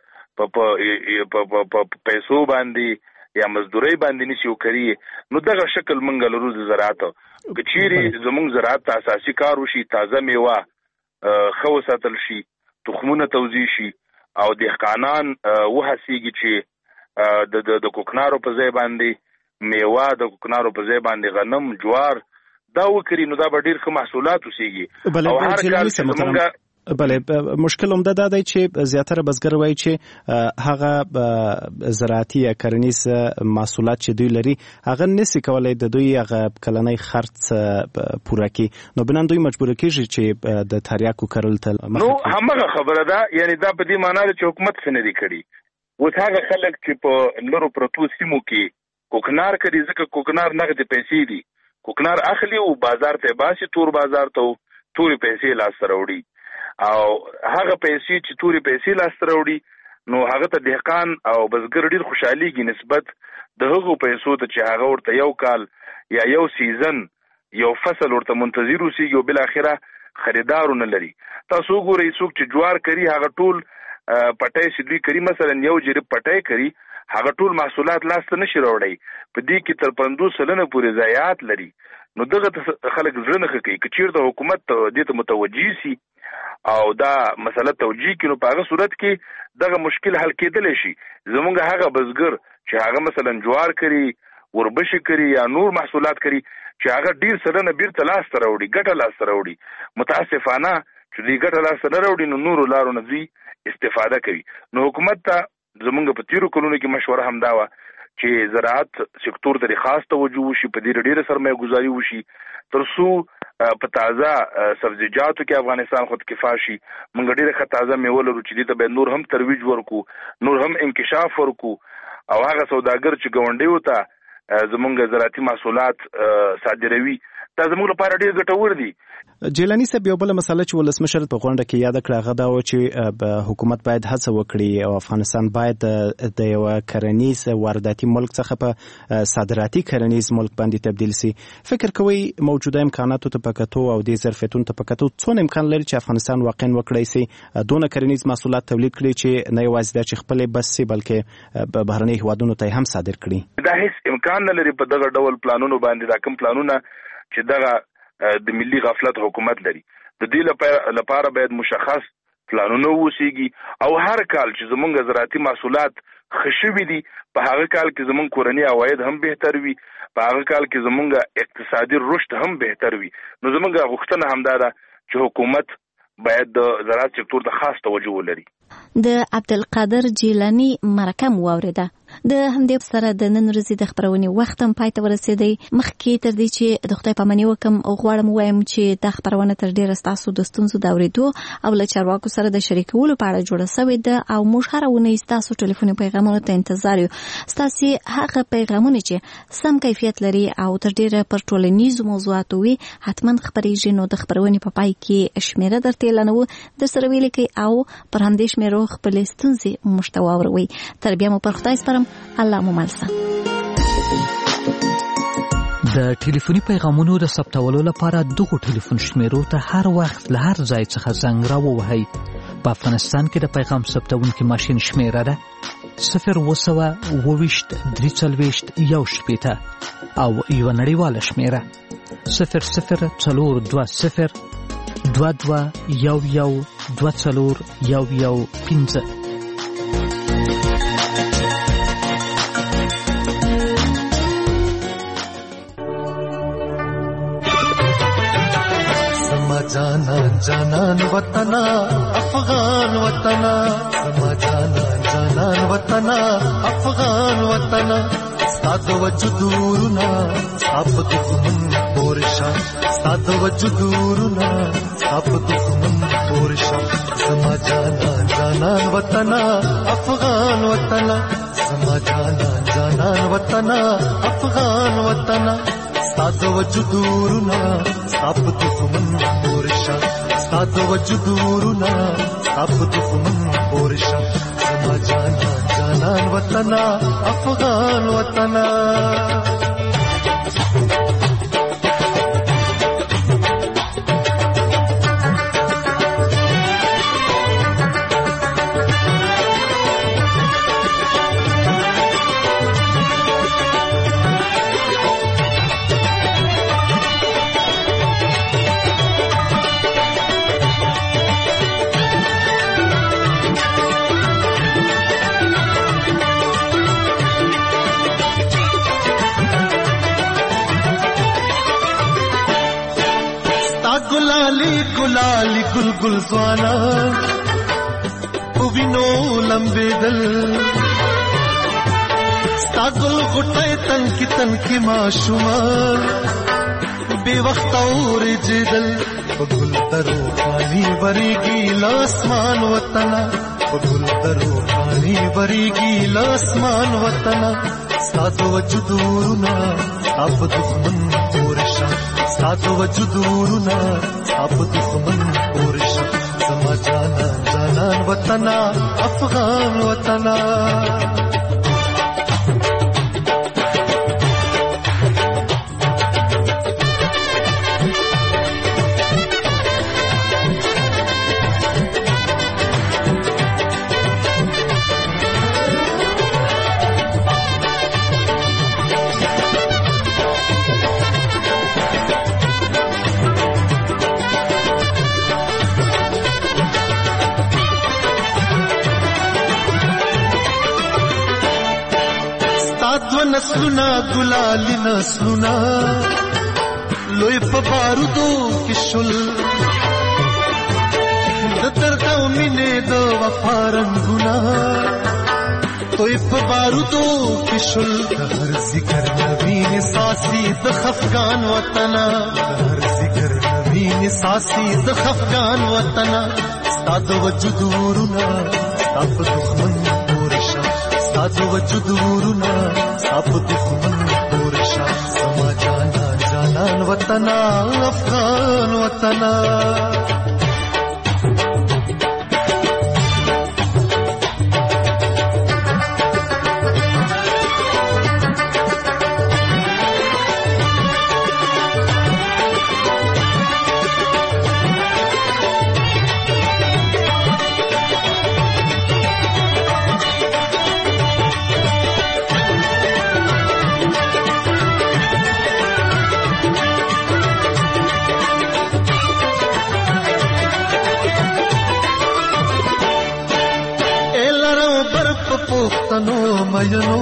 په په پیسو باندې یا مزدوري باندې نشي وکړي، نو دغه شکل منګ لرو د زراعت. که چیرې زمونږ زراعت ته اساسي کار وشي، تازه میوه ښه وساتل شي، تخمونه توزیع شي او دهقانان وهڅېږي چې د د کوکنارو په ځای باندې میوه، د کوکنارو په ځای باندې غنم، جوار دا وکړي، نو دا به ډېر ښه محصولات وسیږي. او هر کال چې زمونږ بله مشکل هم دا دی چې زیاتره بزګر وایي چې هغه زراعتي یا کرنیز محصولات چې دوی لري هغه نسی کولی د دوی هغه کلنی خرڅ پوره کړي، نو بنان دوی مجبور کېږي چې د تریاکو کرل ته نو همغه خبره ده. یعنی دا په دې معنی ده چې حکومت څه نه دی کړي. اوس هغه خلک چې په لرو پرتو سیمو کې کوکنار کوي، ځکه کوکنار نغدې پیسې دي، کوکنار اخلي او بازار ته باسي، تور بازار ته تورې پیسې لاسته راوړي او هغه پیسې چې تورې پیسې لاسته راوړي نو هغه ته دهقان او بزګر ډېر خوشحالېږي نسبت د هغو پیسو ته چې هغه ورته یو کال یا یو سیزن یو فصل ورته منتظر اوسېږي او بالاخره خریدار نه لري. تاسو وګورئ څوک چې جوار کوي هغه ټول پټی چې دوی کوي، مثلا یو جریب پټی کوي، هغه ټول محصولات لاسته نشي راوړی، په دې کې تر پنځوس سلنه پورې ضایعات لري. نو دغه خلک زړه نه ښه کوي. که چېرته حکومت دې ته متوجه سي او دا مسله توجیه کړي، نو په هغه صورت کې دغه مشکل حل کېدلی شي. زمونږ هغه بزګر چې هغه مثلا جوار کری وربشي کری یا نور محصولات کری چې هغه ډیر سره نه بیرته لاس ته راوړي ګټه لاس ته راوړي متاسفانه چې دې ګټه لاس ته نه راوړي نو نورو لارو نه دوی استفاده کوي. نو حکومت ته زمونږ په تیرو کلونو کې مشوره هم دا وه چې زراعت سکتور ته خاص توجه وشي په دې ډیره سرمایه گذاري وشي تر څو په تازه سبزیجاتو کې افغانستان خود کفا شي. موږ ډیره ښه تازه میوه لرو چې دې ته باید نور هم ترویج ورکو نور هم انکشاف ورکو او هغه سوداګر چې ګاونډیو ته زمونږ زراعتي محصولات صادروي دا زموږ لپاره ډیر ګټور دي. جیلانی صاحب یو بل مسله چې ولسمشر په غونډه کې یاد کړه هغه دا و چې حکومت باید هڅه وکړي او افغانستان باید د یو کرنیز وارداتي ملک څخه په صادراتي کرنیز ملک باندې تبدیل سي. فکر کوي موجوده امکاناتو ته پکاتو او د ظرفیتونو ته پکاتو څونه امکان لري چې افغانستان واقعا وکړي سي دونه کرنیز محصولات تولید کړي چې نه یوازې د چې خپل بس سي بلکې بهرني هیوادونو ته هم صادر کړي؟ دا هیڅ امکان نه لري په دغه ډول پلانونو باندې. دا کوم پلانونه چې دغه د ملي غفلت حکومت لري د دې لپاره باید مشخص پلانونه وسیږي او هر کال چې زمونږ زراعتي محصولات خشوي دي په هغه کال کې زمونږ کورني عواید هم بهتر وي په هغه کال کې زمونږ اقتصادي رشد هم بهتر وي. نو زمونږ غوښتنه هم دا ده چې حکومت باید د زراعت سکتور ته خاص توجه ولري. د عبدالقادر جیلانی مرکه مو واورېده. د همدې سره د نن ورځې د خبرونې وخت هم پای ته ورسېدی. مخکې تر دې چې د خدای پاماني وکم غواړم ووایم چې دا خبرونه تر ډېره ستاسو د ستونزو د اورېدو او له چارواکو سره د شریکولو په اړه جوړه سوې ده او موږ هره اونۍ ستاسو ټلیفوني پیغامونو ته انتظار یو. ستاسې هغه پیغامونه چې سم کیفیت لري او تر ډېره پر ټولنیزو موضوعاتو وي حتما خپرېږي. نو د خبرونې په پای کې شمېره درته اعلانوو در سره ولیکئ او پر همدې شمېرو خپلې ستونزې موږ ته واوروئ. تر بیا مو پر خدای سپارم. الله مو مل شه. د ټلیفوني پیغامونو د ثبتولو لپاره دغه ټلیفون شمیرو ته هر وخت له هر ځای څخه زنګ راووهئ. په افغانستان کې د پیغام ثبتونکي ماشین شمیره ده صفر اوه سوه اوه ویشت درې څلوېښت یو شپېته او یوه نړیواله شمیره صفر صفر څلور دوه صفر دوه دوه یو یو دوه څلور یو یو پنځه. जाना जानन वतना अफगान वतना समा जाना जानन वतना अफगान वतना साद वजदूरना अब दुश्मन पोरशा साद वजदूरना अब दुश्मन पोरशा समा जाना जानन वतना अफगान वतना समा जाना जानन वतना अफगान वतना साद वजदूरना अब दुश्मन पोरशा साद वजदूरना अब दुश्मन पोरशा समा जाना जानन वतना अफगान वतना. गुलाली गुलगुल स्वाना उबिनो लंबे दल सागुल गुटे तनकी तनकी माशुमार बेवक्त और जिदल गुल तरो पानी बरीगी लासमान वतना गुल तरो पानी बरीगी लासमान वतना साद वजदूरना अब दुश्मन पोरशा साद वजदूरना अब दुश्मन पोरशा समा जाना जानन वतना अफगान वतना. ستاد و نسلنا ګلالي نسلنا لوی په بارودو کې شل د درد او مینې د وفا رنګونه توی په بارودو کې شل د هر ذکر نوین ساسي د خفقان وطنا د هر ذکر نوین ساسي د خفقان وطنا ستاد وجود ورونه ستاپ دښمن پورشا ستاد وجود ورونه ستاپ دښمن پورشا سما جانا جانان وطنا افغان وطنا پښتنو مینو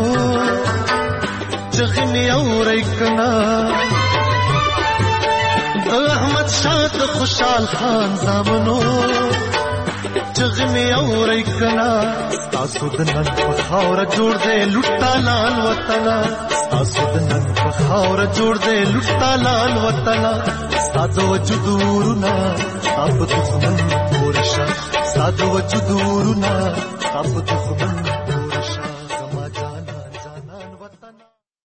چغنی اورې کنا د احمد شاه خوشحال خان زامنو چغنی اورې کنا تاسو د نن په خاور جوړ دې لټا لال وطن تاسو د نن په خاور جوړ دې لټا لال وطن ساده وجود ورنا تاسو دښمن ورشه ساده وجود ورنا تاسو دښمن